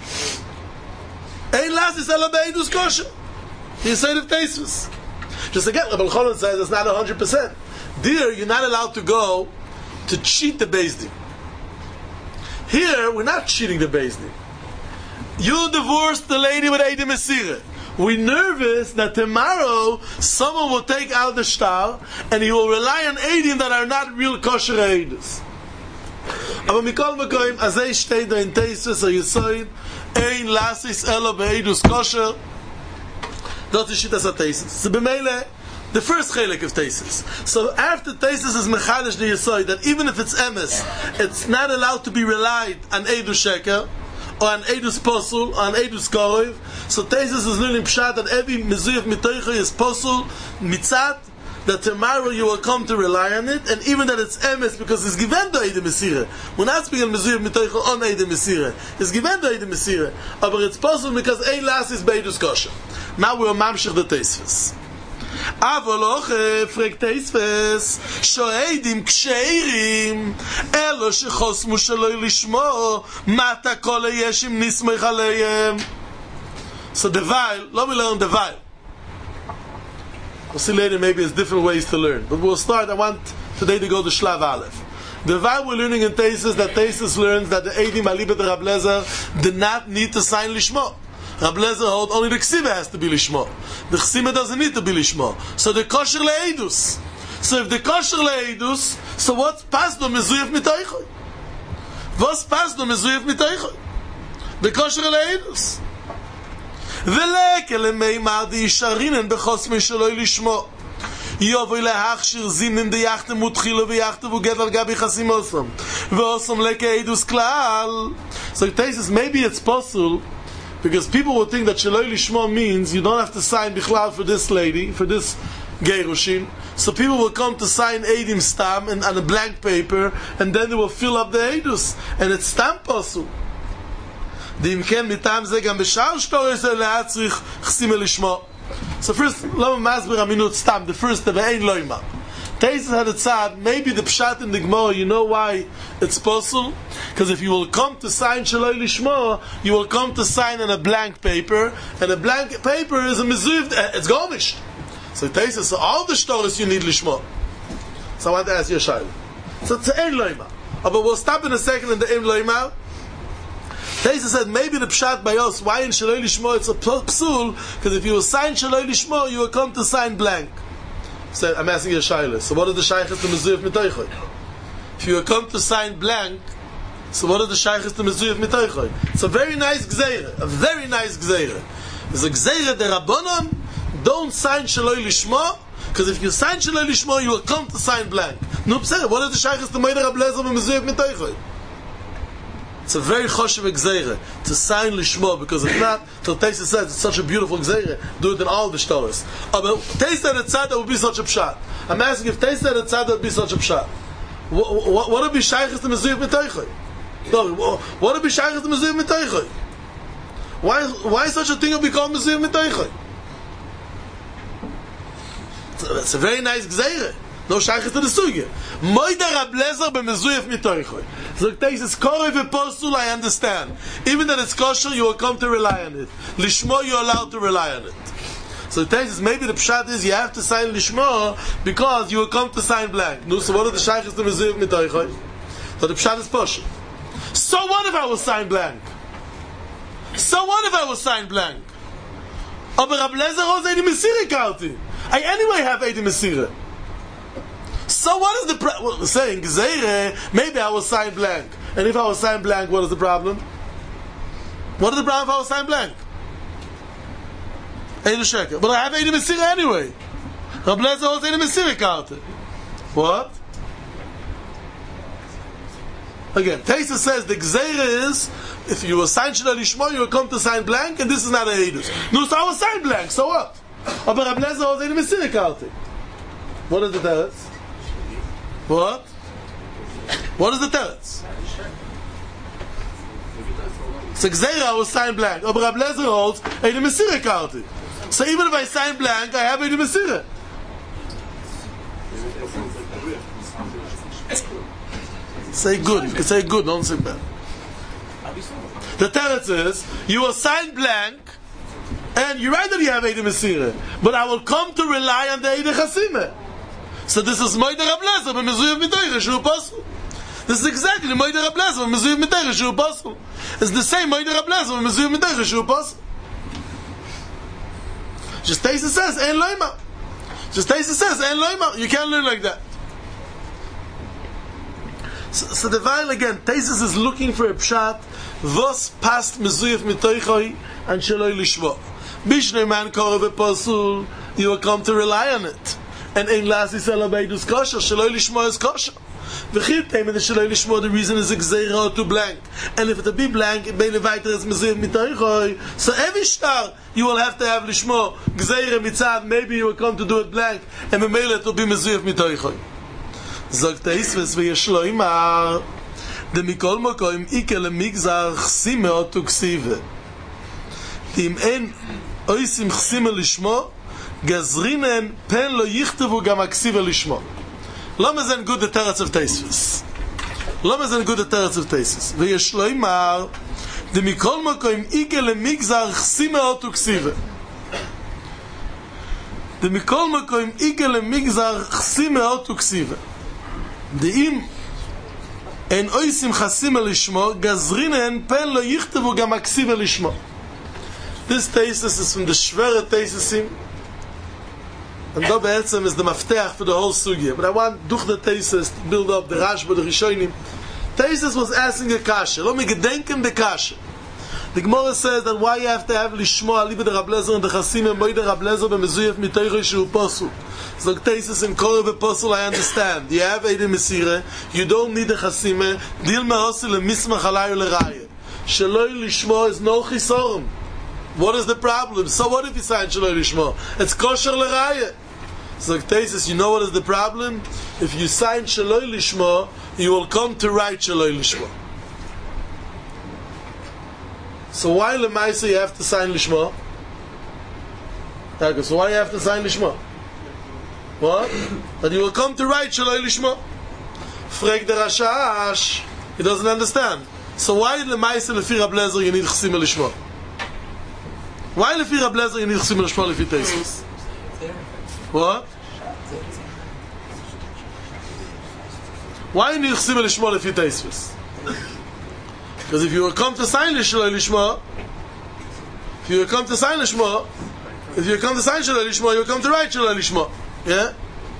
Ein Lasis Ela Be'Eidus Kosher. He said of Tesis. Just again, Reb Elchanan says it's not one hundred percent. There, you're not allowed to go to cheat the Beis Din. Here, we're not cheating the Beis Din. You divorced the lady with Eidim Esirah. We're nervous that tomorrow someone will take out the shtar and he will rely on Eidim that are not real kosher Eidus. Aber mikol mekoim, azay steht da in Tesis a Yesoid, ein lasis ela be'Eidus kosher. Dort ist das a Tesis. So b'meile, the first chelik of Tesis. So after Tesis is mechadish the Yesoid, that even if it's emes, it's not allowed to be relied on Eidus sheker, or an Eidus Posul, or an Eidus Korev. So Tesis is learning pshat that every mezuyach mitoicha is Posul, mitzat, that tomorrow you will come to rely on it, and even that it's emes because it's given to Eidem Mesirah. We're not speaking Mezuyev Mitoicho on Eidem Mesirah. It's given to Eidem Mesirah. But it's possible because Ein Las is Beidus Kosher. Now we'll mamshich the Teisves. Avoloch fragt Teisves Shoeidim Ksheirim Elo Shechosmu Shaloi Lishmo Mata Kol Yeshim Nismech Aleim. So the Weil, let me learn the Weil. We'll see later, maybe there's different ways to learn. But we'll start, I want today to go to Shlav Aleph. The Weil we're learning in Tesis, that Tesis learns that the Eidim Alibet Rab Lezer did not need to sign Lishmo. Rab Lezer hold only the Ksiva has to be Lishmo. The Ksiva doesn't need to be Lishmo. So the Kosher Le'edus. So if the Kosher Le'edus, so what's past the Mezuyef Mitoichoy? What's past the Mezuyef Mitoichoy? The Kosher Le'edus. ולקל למימר די ישרינן בחוסמי שלוי לשמו יובוי להכשיר זינן די יחתם ותחילו ויחתם וגד על גבי חסים אוסם ואוסם לקעידוס כלל. So Tesis, maybe it's possible because people would think that שלוי לשמו means you don't have to sign בכלל for this lady, for this gerushin. So people will come to sign Eidim stam and on a blank paper and then they will fill up the Eidus and it's stam possible. דים כן מטעם זה גם בשאר שטורס להצריך חסימה לשמו. So first, לא מסביר המינות סתם, the first, ואין לא אימה. Tesis had a tzad, maybe the pshat in the Gemara, you know why it's possible? Because if you will come to sign Shaloi Lishmo, you will come to sign on a blank paper, and a blank paper is a mezuyev, it's gomish. So Tesis, so all the shtoris you need Lishmo. So I want to ask you a shayla. So it's ein lo ima. But we'll stop in a second in the ein lo ima. Tesis said maybe the pshat by us, why in Shaloi Lishmo it's a psul, because if you will sign Shaloi Lishmo, you will come to sign blank. So I'm asking you a shayla. So what are the shaykhs to Mezuyev Mitoichoy? If you will come to sign blank, so what are the shaykhs to Mezuyev Mitoichoy? It's a very nice gzeira, a very nice gzeira. It's a gzeira de Rabbanon, don't sign Shaloi Lishmo, because if you sign Shaloi Lishmo, you will come to sign blank. No, what are the shaykhs to Meida Rab Lezer Mezuyev Mitoichoy? It's a very choshev gzeira to sign lishmo, because if not, so Tesis says it's such a beautiful gzeira. Do it in all the shtoros. Oh, but Tesis at a tzad that would be such a pshat. I'm asking if Tesis at a tzad that would be such a pshat. What, what, what would be shaykhs to Mezuyev Mitoichoy? No, what would be shaykhs to Mezuyev Mitoichoy? Why, why such a thing would be called Mezuyev Mitoichoy? It's, it's a very nice gzeira. No shaykhs to the sugya. Moida Rab Lezer b'Mezuyev Mitoichoy. So Tesis korei v'posul, I understand. Even that it's kosher, you will come to rely on it. Lishmo, you're allowed to rely on it. So Tesis, maybe the pshat is you have to sign lishmo because you will come to sign blank. No, so what are the shaykhs to Mezuyev Mitoichoy? So the pshat is poshut. So what if I will sign blank? So what if I will sign blank? Aber Rab Lezer holds Eidim Mesirah karti. I anyway have Eidim Mesirah. So what is the pro- well, saying Gzeire? Maybe I will sign blank, and if I will sign blank, what is the problem? What is the problem if I will sign blank? Eidu sheker, but I have Eidim Mesirah anyway. Rab Lezer holds Eidim Mesirah card. What? Again, Tesis says the Gzeire is if you will sign Shaloi Lishmo, you will come to sign blank, and this is not a Eidus. No, so I will sign blank. So what? But Rab Lezer holds Eidim Mesirah card. What is the teretz? What? What is the teretz? So Gzeira will sign blank. Oh, but Rab Lezer holds Eidim Mesirah karti. So even if I sign blank, I have Eidim Mesirah. Say good. You can say good, don't say bad. The teretz is, you will sign blank, and you're right that you have Eidim Mesirah, but I will come to rely on the Eidim Chasimah. So this is Moida Rab Lezer b'Mezuyev Mitoichoy Shu Pasul. This is exactly Moida Rab Lezer b'Mezuyev Mitoichoy Shu Pasul. It's the same Moida Rab Lezer b'Mezuyev Mitoichoy Shu Pasul. Just Tesis says Ein Loima. Just Tesis says Ein Loima. You can't learn like that. So, so the while again, Tesis is looking for a pshat. Vos past Mezuyev Mitoichoy and Shaloi Lishmo. Bishnei man korei v'posul. You will come to rely on it. And in last Yisrael Beidus kosher, Shaloi Lishmo is kosher. V'chir Teimen the Shaloi Lishmo, the reason is a Gzeira to blank. And if it be blank, it Beile Weiter is Mezuyev Mitoichoi. So every star, you will have to have Lishmo, Gzeira Mitzad, maybe you will come to do it blank, and Memele it will be Mezuyev Mitoichoi. Zogt Eisves v'yesh lo imar, de mikol mokoim ike lemigzar chsime otu ksive. Im en oisim chsime lishmo, gazrinen pen lo yichtavu gam aksive lishmo. Lama zen good the teretz of Teisves. Lama zen good the teretz of Teisves. V'yesh lo imar, de mikol mokoim ike lemigzar chsime otu ksive. De mikol mokoim ike lemigzar chsime otu ksive. דאים אין אויסים חסימה לשמו גזרינן פן לא יכתבו גם אקסיבה לשמו. This thesis is from the Shvera Theisisim, and that בעצם is the מפתח for the whole sugya. But I want durch the thesis to build up the Rashba, the Rishonim. Thesis was asking a kasha. Let me gedenken the kasha. The Gemara says that why you have to have lishmo aliba the Rablezer and the Chasim and Moide Rablezer b'mezuyef mitoichoi shehu posul. So the thesis in Korah b'posul I understand. You have Eidem Mesire, you don't need the Chasim. Dil me'osi le'mismach alayu l'raya. Sheloi lishmo is no chisorum. What is the problem? So what if you sign Sheloi lishmo? It's kosher l'raya. So the thesis, you know what is the problem? If you sign Sheloi lishmo, you will come to write Sheloi lishmo. So why lemaisa you have to sign lishma? Okay, so why you have to sign lishma? What? That you will come to write shaloi lishma. Frek the Rashash, he doesn't understand. So why lemaisa lefi Rab Lezer you need chsima lishma? Why lefi Rab Lezer you need chsima lishma lefi Teisves? What? Why you need chsima lishma lefi Teisves? Because if you will come to sign Shaloi Lishma, if you will come to sign Lishma, if you will come to sign Shaloi Lishma, you will come to write Shaloi Lishma. Yeah?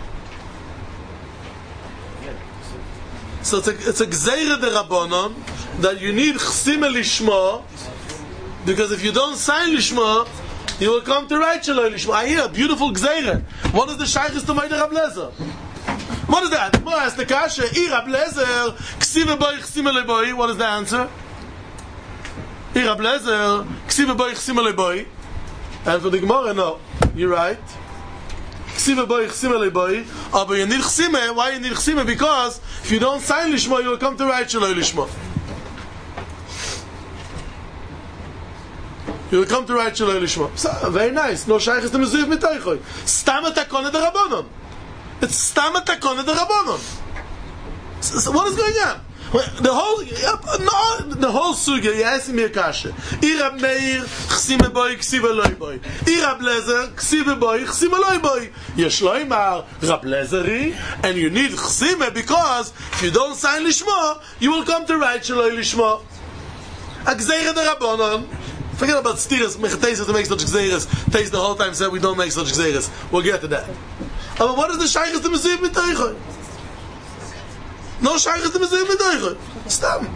So it's a, it's a Gzeira de Rabbanon that you need Chsime Lishma, because if you don't sign Lishma, you will come to write Shaloi Lishma. I hear a beautiful Gzeira. What is the Shaykhis to Moide Rab Lezer? What is that? Well, ask the kasha. I Rab Lezer, ksive boy, ksime le boy. What is the answer? I Rab Lezer, ksive boy, ksime le boy. And for the Gemara, no. You're right. Ksive boy, ksime le boy. Oh, but you need ksime. Why you need ksime? Because if you don't sign lishma, you will come to write shaloi lishma. You will come to write shaloi lishma. So, very nice. No shaykhis to mezuyev mitoichoi. Stam atakon de Rabbanon. It's Stam Takon the Rabbanon. So what is going on? The whole, no, the whole sugya. You asking me a kasha. I Rab Meir chsime boy ksiva loy boy. I Rab Lezer ksiva boy ksiva loy boy. Yesh lo imar Rab Lezeri, and you need chsime because if you don't sign lishma, you will come to write shaloi lishma. A gzeira the Rabbanon. Forget about stiras. Mechatesis to make such gzeiras. Taste the whole time said we don't make such gzeiras. We'll get to that. But what is the shaykhis to mezuyev mitoichoi? No shaykhis to mezuyev mitoichoi. Stam.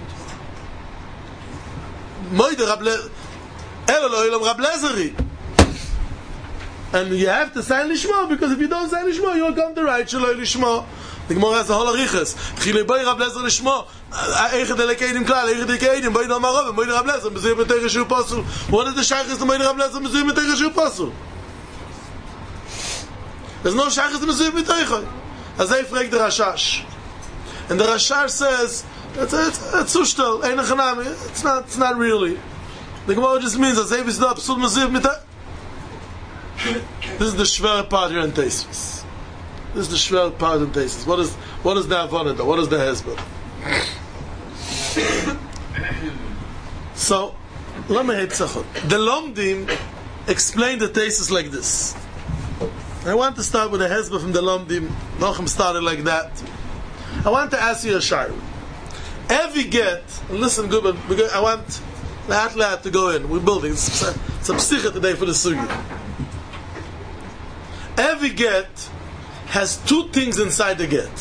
Moide Rab Lezer, Elo lo ilam Rab Lezeri. And you have to sign lishma, because if you don't sign lishma, you will come to write shaloi lishma. The Gemara has a whole arichas. Chilei boy Rab Lezer lishma. Eichad elekeidim klal, eichad elekeidim, boy dal marov, moide Rab Lezer mezuyev mitoichoi shehu pasul. What is the shaykhis to moide Rab Lezer mezuyev mitoichoi shehu pasul? There's no shaykhis to mezuyev mitoichoi. As they frag the Rashash, and the Rashash says it's it's sushtel, ein achanami. It's not. It's not really. The Gemara just means as if it's not psul mezuyev mitoichoi. This is the shver part here in Teisves. This is the shver part in Teisves. What is what is the avonah though? What is the hezbollah? So let me hit tzachot. The Lomdim explain the Teisves like this. I want to start with a hezbollah from the Lomdim. Nochem started like that. I want to ask you a shayla. Every get, listen good, but I want lahat lahat to go in. We're building. It's a, it's a psicha today for the sugi. Every get has two things inside the get.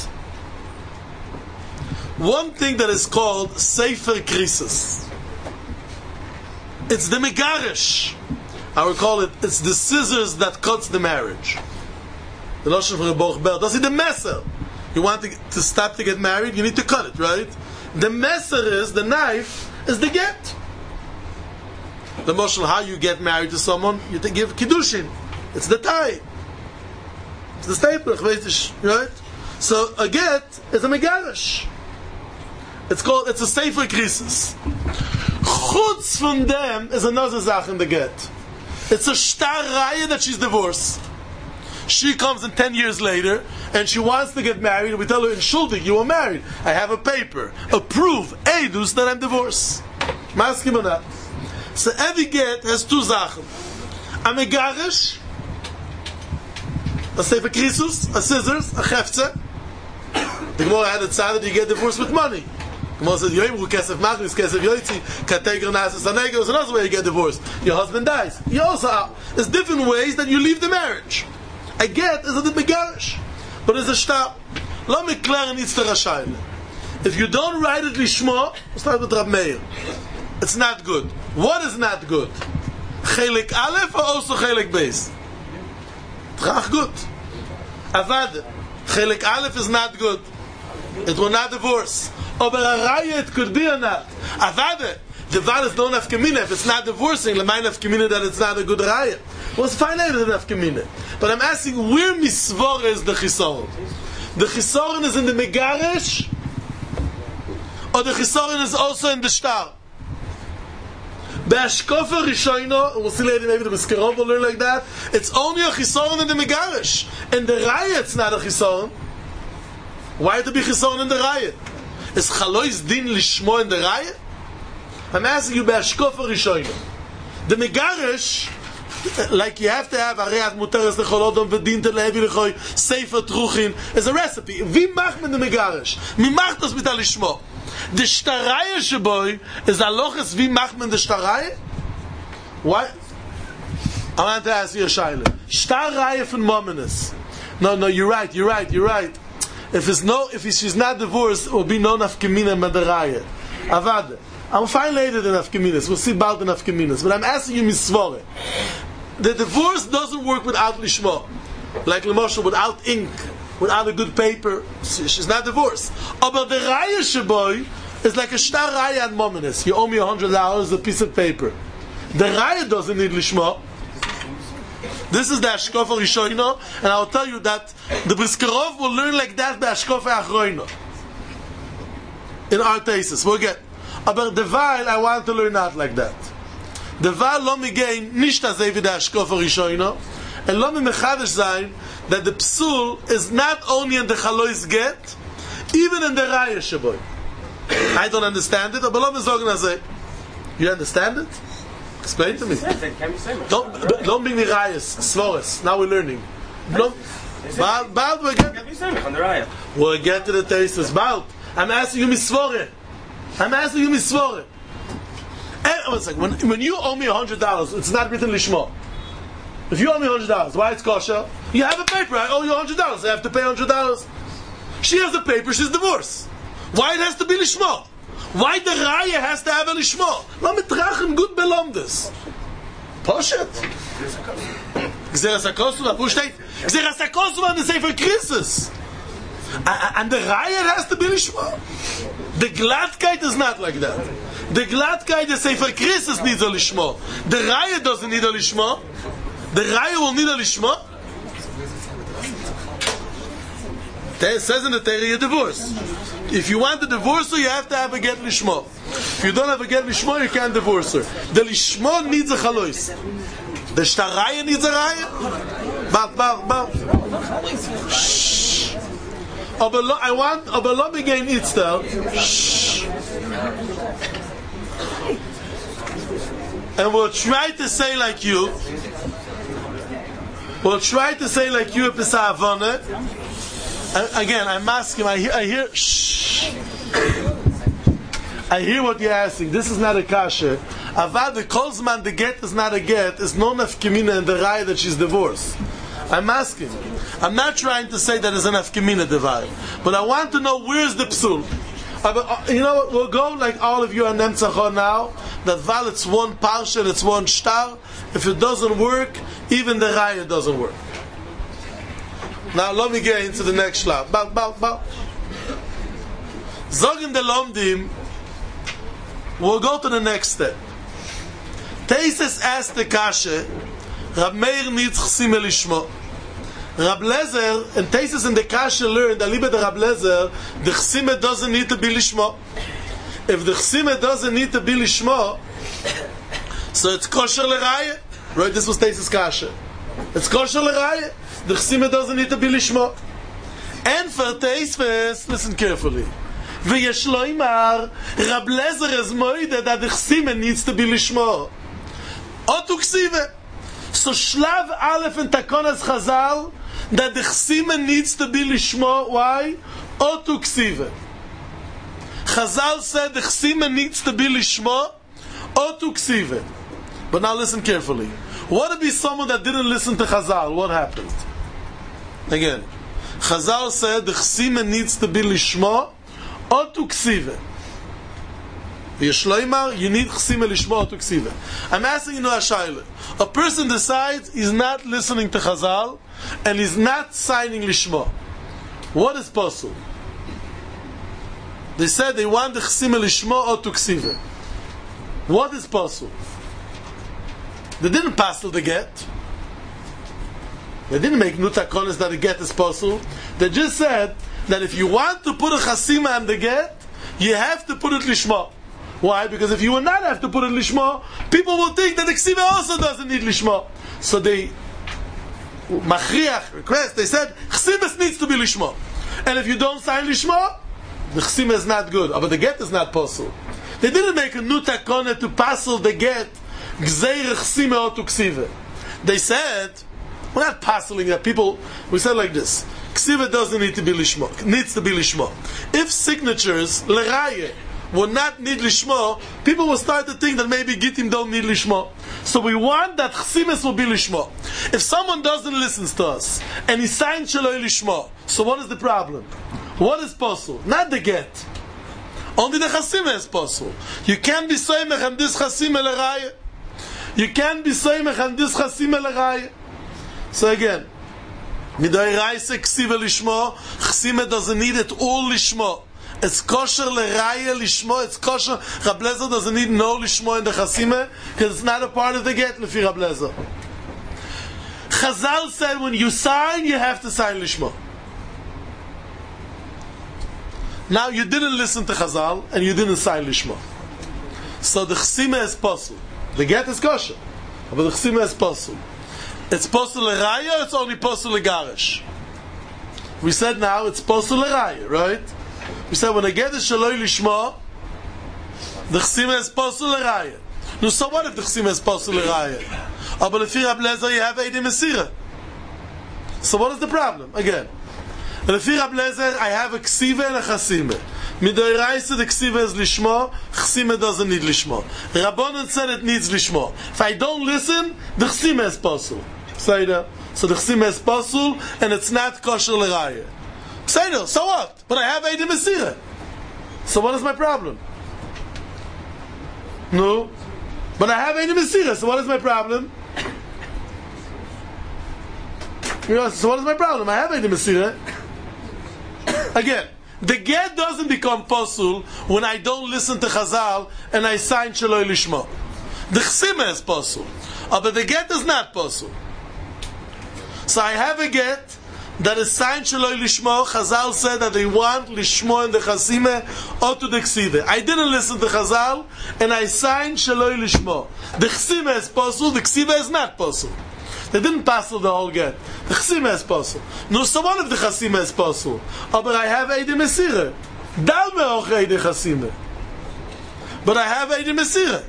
One thing that is called Sefer Krisis. It's the Megarish. I would call it, it's the scissors that cuts the marriage. The Lashon for Reb Boch Ber, das ist the messer. You want to, to stop to get married, you need to cut it, right? The messer is, the knife, is the get. The moshel, how you get married to someone, you to give kiddushin. It's the tie. It's the staple, right? So a get is a megarish. It's called, it's a sefer krisis. Chutz from them is another zach in the get. It's a shtar raya that she's divorced. She comes in ten years later and she wants to get married, and we tell her in Shuldig, you were married. I have a paper. Approve, edus, that I'm divorced. Maskim or not. So every get has two zachen. A megarish, a sefer krisus, a scissors, a chefze. The Gemara had a tzad that you get divorced with money. The Gemara said, Yoimru kesef machlis, kesef yoitzi, kateger nasis anegel. There's another way you get divorced. Your husband dies. You also are. There's different ways that you leave the marriage. A get is a megarish, but it's a shtar. Let me clear and it's the rashayim. If you don't write it lishmo, start with Rab Meir. It's not good. What is not good? Chelik Aleph or also Chelik Beis? Trach good. Avad. Chelik Aleph is not good. It will not divorce. Over a raya it could be or not. Avad. The var is no nafkamina. If it's not divorcing, lemay nafkamina that it's not a good raya. Well, it's fine later than nafkamina. But I'm asking, where misvor is the chisoron? The chisoron is in the megarish, or the chisoron is also in the shtar? Be'ashkofa rishoino, we'll see later maybe the Miskerov will learn like that, it's only a chisoron in the megarish. In the raya it's not a chisoron. Why to be chisoron in the raya? Is chalois din lishmo in the raya? I'm asking you be'ashkofa rishoino. The megarish, like you have to have areat muteres lecholodom v'dinter lehevi lechoy sefer truchin, is a recipe. Vi mach men the megarish? Mi mach das mit alishmo? The shtaraya sheboy is aloches vi mach men the shtaraya? Why? I want to ask you a shaila. Shtaraya from Mominus. No, no, you're right, you're right, you're right. If it's no, if she's not divorced, it will be no nafkemina medaraya. Avad. I'm fine later than nafkeminas. We'll see about the nafkeminas. But I'm asking you misvore. The divorce doesn't work without lishma. Like Lemoshe, without ink, without a good paper. She's not divorced. But the raya sheboy is like a shtar raya and mominus. You owe me a hundred dollars, a piece of paper. The raya doesn't need lishma. This is the Ashkofa Rishoino, and I'll tell you that the Briskerov will learn like that by Ashkofa Achroino. In our thesis, we'll get. But the Vail, I want to learn not like that. The Vail lo migein nicht azay wie der Ashkofa Rishoino, and lo mi mechadish sein that the psul is not only in the Chalois get, even in the Raya Sheboy. I don't understand it, but lo mi zogen azay. You understand it? Explain to me. Don't, don't bring me rayas, svores. Now we're learning. Don't, Bald, Bald, we'll get, we'll get to the tastes. Bald, I'm asking you misvore. I'm asking you misvore. One second. When, when you owe me a hundred dollars, it's not written lishmo. If you owe me a hundred dollars, why it's kosher? You have a paper. I owe you a hundred dollars. I have to pay a hundred dollars. She has a paper. She's divorced. Why it has to be lishmo? Why the raya has to have a lishmo? Lo mitrachem gut belomdes. Poshet. Gzeras hakosuma. Wo steht? Gzeras hakosuma in the Sefer Krisis. And the raya has to be lishmo. The Gladkeit is not like that. The Gladkeit, the Sefer Krisis needs a lishmo. The raya doesn't need a lishmo. The raya will need a lishmo. It says in the Torah, you divorce. If you want to divorce her, you have to have a get lishmo. If you don't have a get lishmo, you can't divorce her. The lishmo needs a chalois. The shtaraya needs a raya. But, but, but. Shh. I want, aber lo begein itztel. Shh. And we'll try to say like you. We'll try to say like you, Pesach Avonah. Again, I'm asking, I hear, I hear, shh. I hear what you're asking. This is not a kasher. Avad, the kolzman, the get is not a get. It's no nafkemina in the raya that she's divorced. I'm asking. I'm not trying to say that it's a nafkemina divide. But I want to know where's the psul. You know what? We'll go like all of you on Nemtzachon now. That val, it's one parsha, it's one shtar. If it doesn't work, even the raya doesn't work. Now let me get into the next shlab. Bow, bow, bow. Zogin de Lomdim, we'll go to the next step. Teises asked the Kashe, Rab Meir needs Chsime Lishmo. Rab Lezer, and Teises and the Kashe learned, Alibe de Rab Lezer, the Chsime doesn't need to be Lishmo. If the Chsime doesn't need to be Lishmo, so it's kosher l'raya. Right, this was Teises Kashe. It's kosher l'raya. The Chsime doesn't need to be Lishmo. And for Teises, listen carefully. V'yesh lo imar, Rab Lezer is moide that the Chsime needs to be Lishmo. Otu Ksive. So Shlav Aleph in Takonas Chazal, that the Chsime needs to be Lishmo. Why? Otu Ksive. Chazal said the Chsime needs to be Lishmo. Otu Ksive. But now listen carefully. What if be someone that didn't listen to Chazal? What happened? Again, Chazal said the Chsime needs to be Lishmo. Otu Ksive. Yeshloimar, you need Chsime Lishmo Otu Ksive. I'm asking you now a shaila. A person decides he's not listening to Chazal and he's not signing Lishmo. What is possible? They said they want the Chsime Lishmo Otu Ksive. What is possible? They didn't pass the get. They didn't make nutakonis that the get is possible. They just said that if you want to put a chasima on the get, you have to put it lishma. Why? Because if you will not have to put it lishma, people will think that the ksiva also doesn't need lishma. So they machriach request. They said chsimas needs to be lishma, and if you don't sign lishma, the chsima is not good. But the get is not possible. They didn't make a nutakone to passel the get. They said, we're not parceling that. People, we said like this: Ksiva doesn't need to be lishmo, needs to be lishmo. If signatures l'raya will not need lishmo, people will start to think that maybe Gittim don't need lishmo. So we want that Chsimes will be lishmo. If someone doesn't listen to us and he signs shaloi lishmo, so what is the problem? What is possible? Not the get. Only the Chasima is possible. You can't be soymech on this Chasima l'raya. You can't be soymech on this Chasima l'raya. So again, midai raise ksiva lishmo, Chasima doesn't need it all lishmo. It's kosher l'raya lishmo. It's kosher. Rab Lezer doesn't need no lishmo in the Chasima because it's not a part of the get. Lefi Rab Lezer. Chazal said when you sign, you have to sign lishmo. Now you didn't listen to Chazal and you didn't sign lishmo. So the Chasima is possible. The get is kosher, but the Chasima is possible. It's possible l'raya or it's only possible l'garish? We said now it's possible l'raya, right? We said when the get is shaloi lishmo, the Chasima is possible l'raya. No, so what if the Chasima is possible l'raya? Oh, but if you have Lezer, you have Eidim Mesira. So what is the problem? Again, if you have Lezer, I have a Ksiva and a Chasima. Midoi Raisa, the Ksiva is Lishmo, Chasima doesn't need Lishmo. Rabbanan said it needs Lishmo. If I don't listen, the Chasima is possible. Say that. So the Chasima is possible, and it's not kosher l'raya. Say that. So what? But I have Eidim Mesira. So what is my problem? No. But I have Eidim Mesira, so what is my problem? You know, so what is my problem? I have Eidim Mesira. Again, the get doesn't become possible when I don't listen to Chazal and I sign Shaloi Lishmo. The Chsima is possible, but the get is not possible. So I have a get that is signed Shaloi Lishmo. Chazal said that they want Lishmo in the Chasime or to the Ksive. I didn't listen to Chazal and I signed Shaloi Lishmo. The Chsime is possible, the Ksive is not possible. They didn't passel the whole get. The Chasima is possible. No, so one of the Chasima is possible. Oh, but I have Eidim Mesira. Dal me auch Eidim Chasima. But I have Eidim Mesira.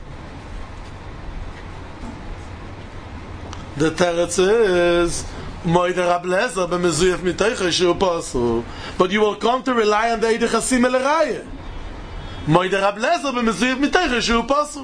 The teretz is Moide Rab Lezer b'mezuyef miteicha shehu possible. But you will come to rely on the Eidim Chasima l'raya. Moide Rab Lezer b'mezuyef miteicha shehu possible.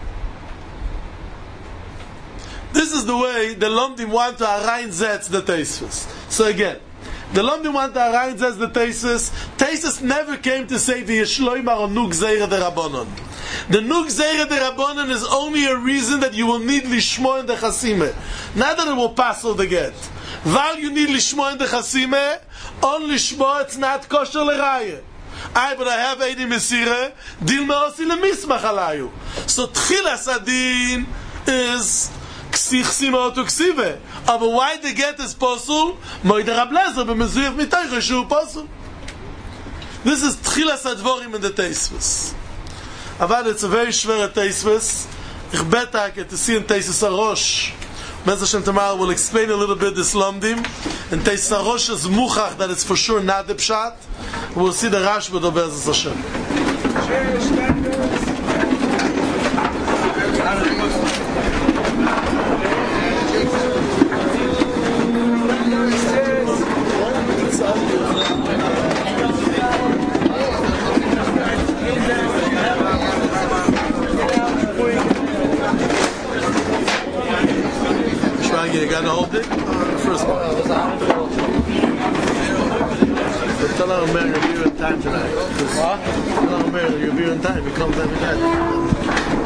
This is the way the Lomdim want to arrange Zetz the Teisves. So again, the Lomdim want to arrange Zetz the Teisves. Teisves never came to say the Yeshloimar or Nuk Zeira de Rabbanon. The Nuk Zeira de Rabbanon is only a reason that you will need Lishmo in the Chasime. Not that it will pass all the get. Weil you need lishmo in the chasime, on lishmo it's not kosher l'raya. I but I have Eidi Mesire, Dil Me'osi Le'mismach Alayu. So Tchilas Adin is Ksichsima Otu Ksive. But why the get is Posul? Moide Rab Lezer B'Mezuyach Mitaycha Shu Posul. This is Tchilas Advorim in the Teisvus. Avad, it's a very schwere Teisvus. Ich bete I get to see in Teisvus Arosh. Bez Hashem tomorrow will explain a little bit this Lomdim. And Teisvus Arosh is Muchach that it's for sure not the Pshat. We'll see the Rashba do Bez Hashem. You got to hold it? First one. Tell our mayor you'll be in time tonight. What? Tell our mayor you'll be in time. He comes every night.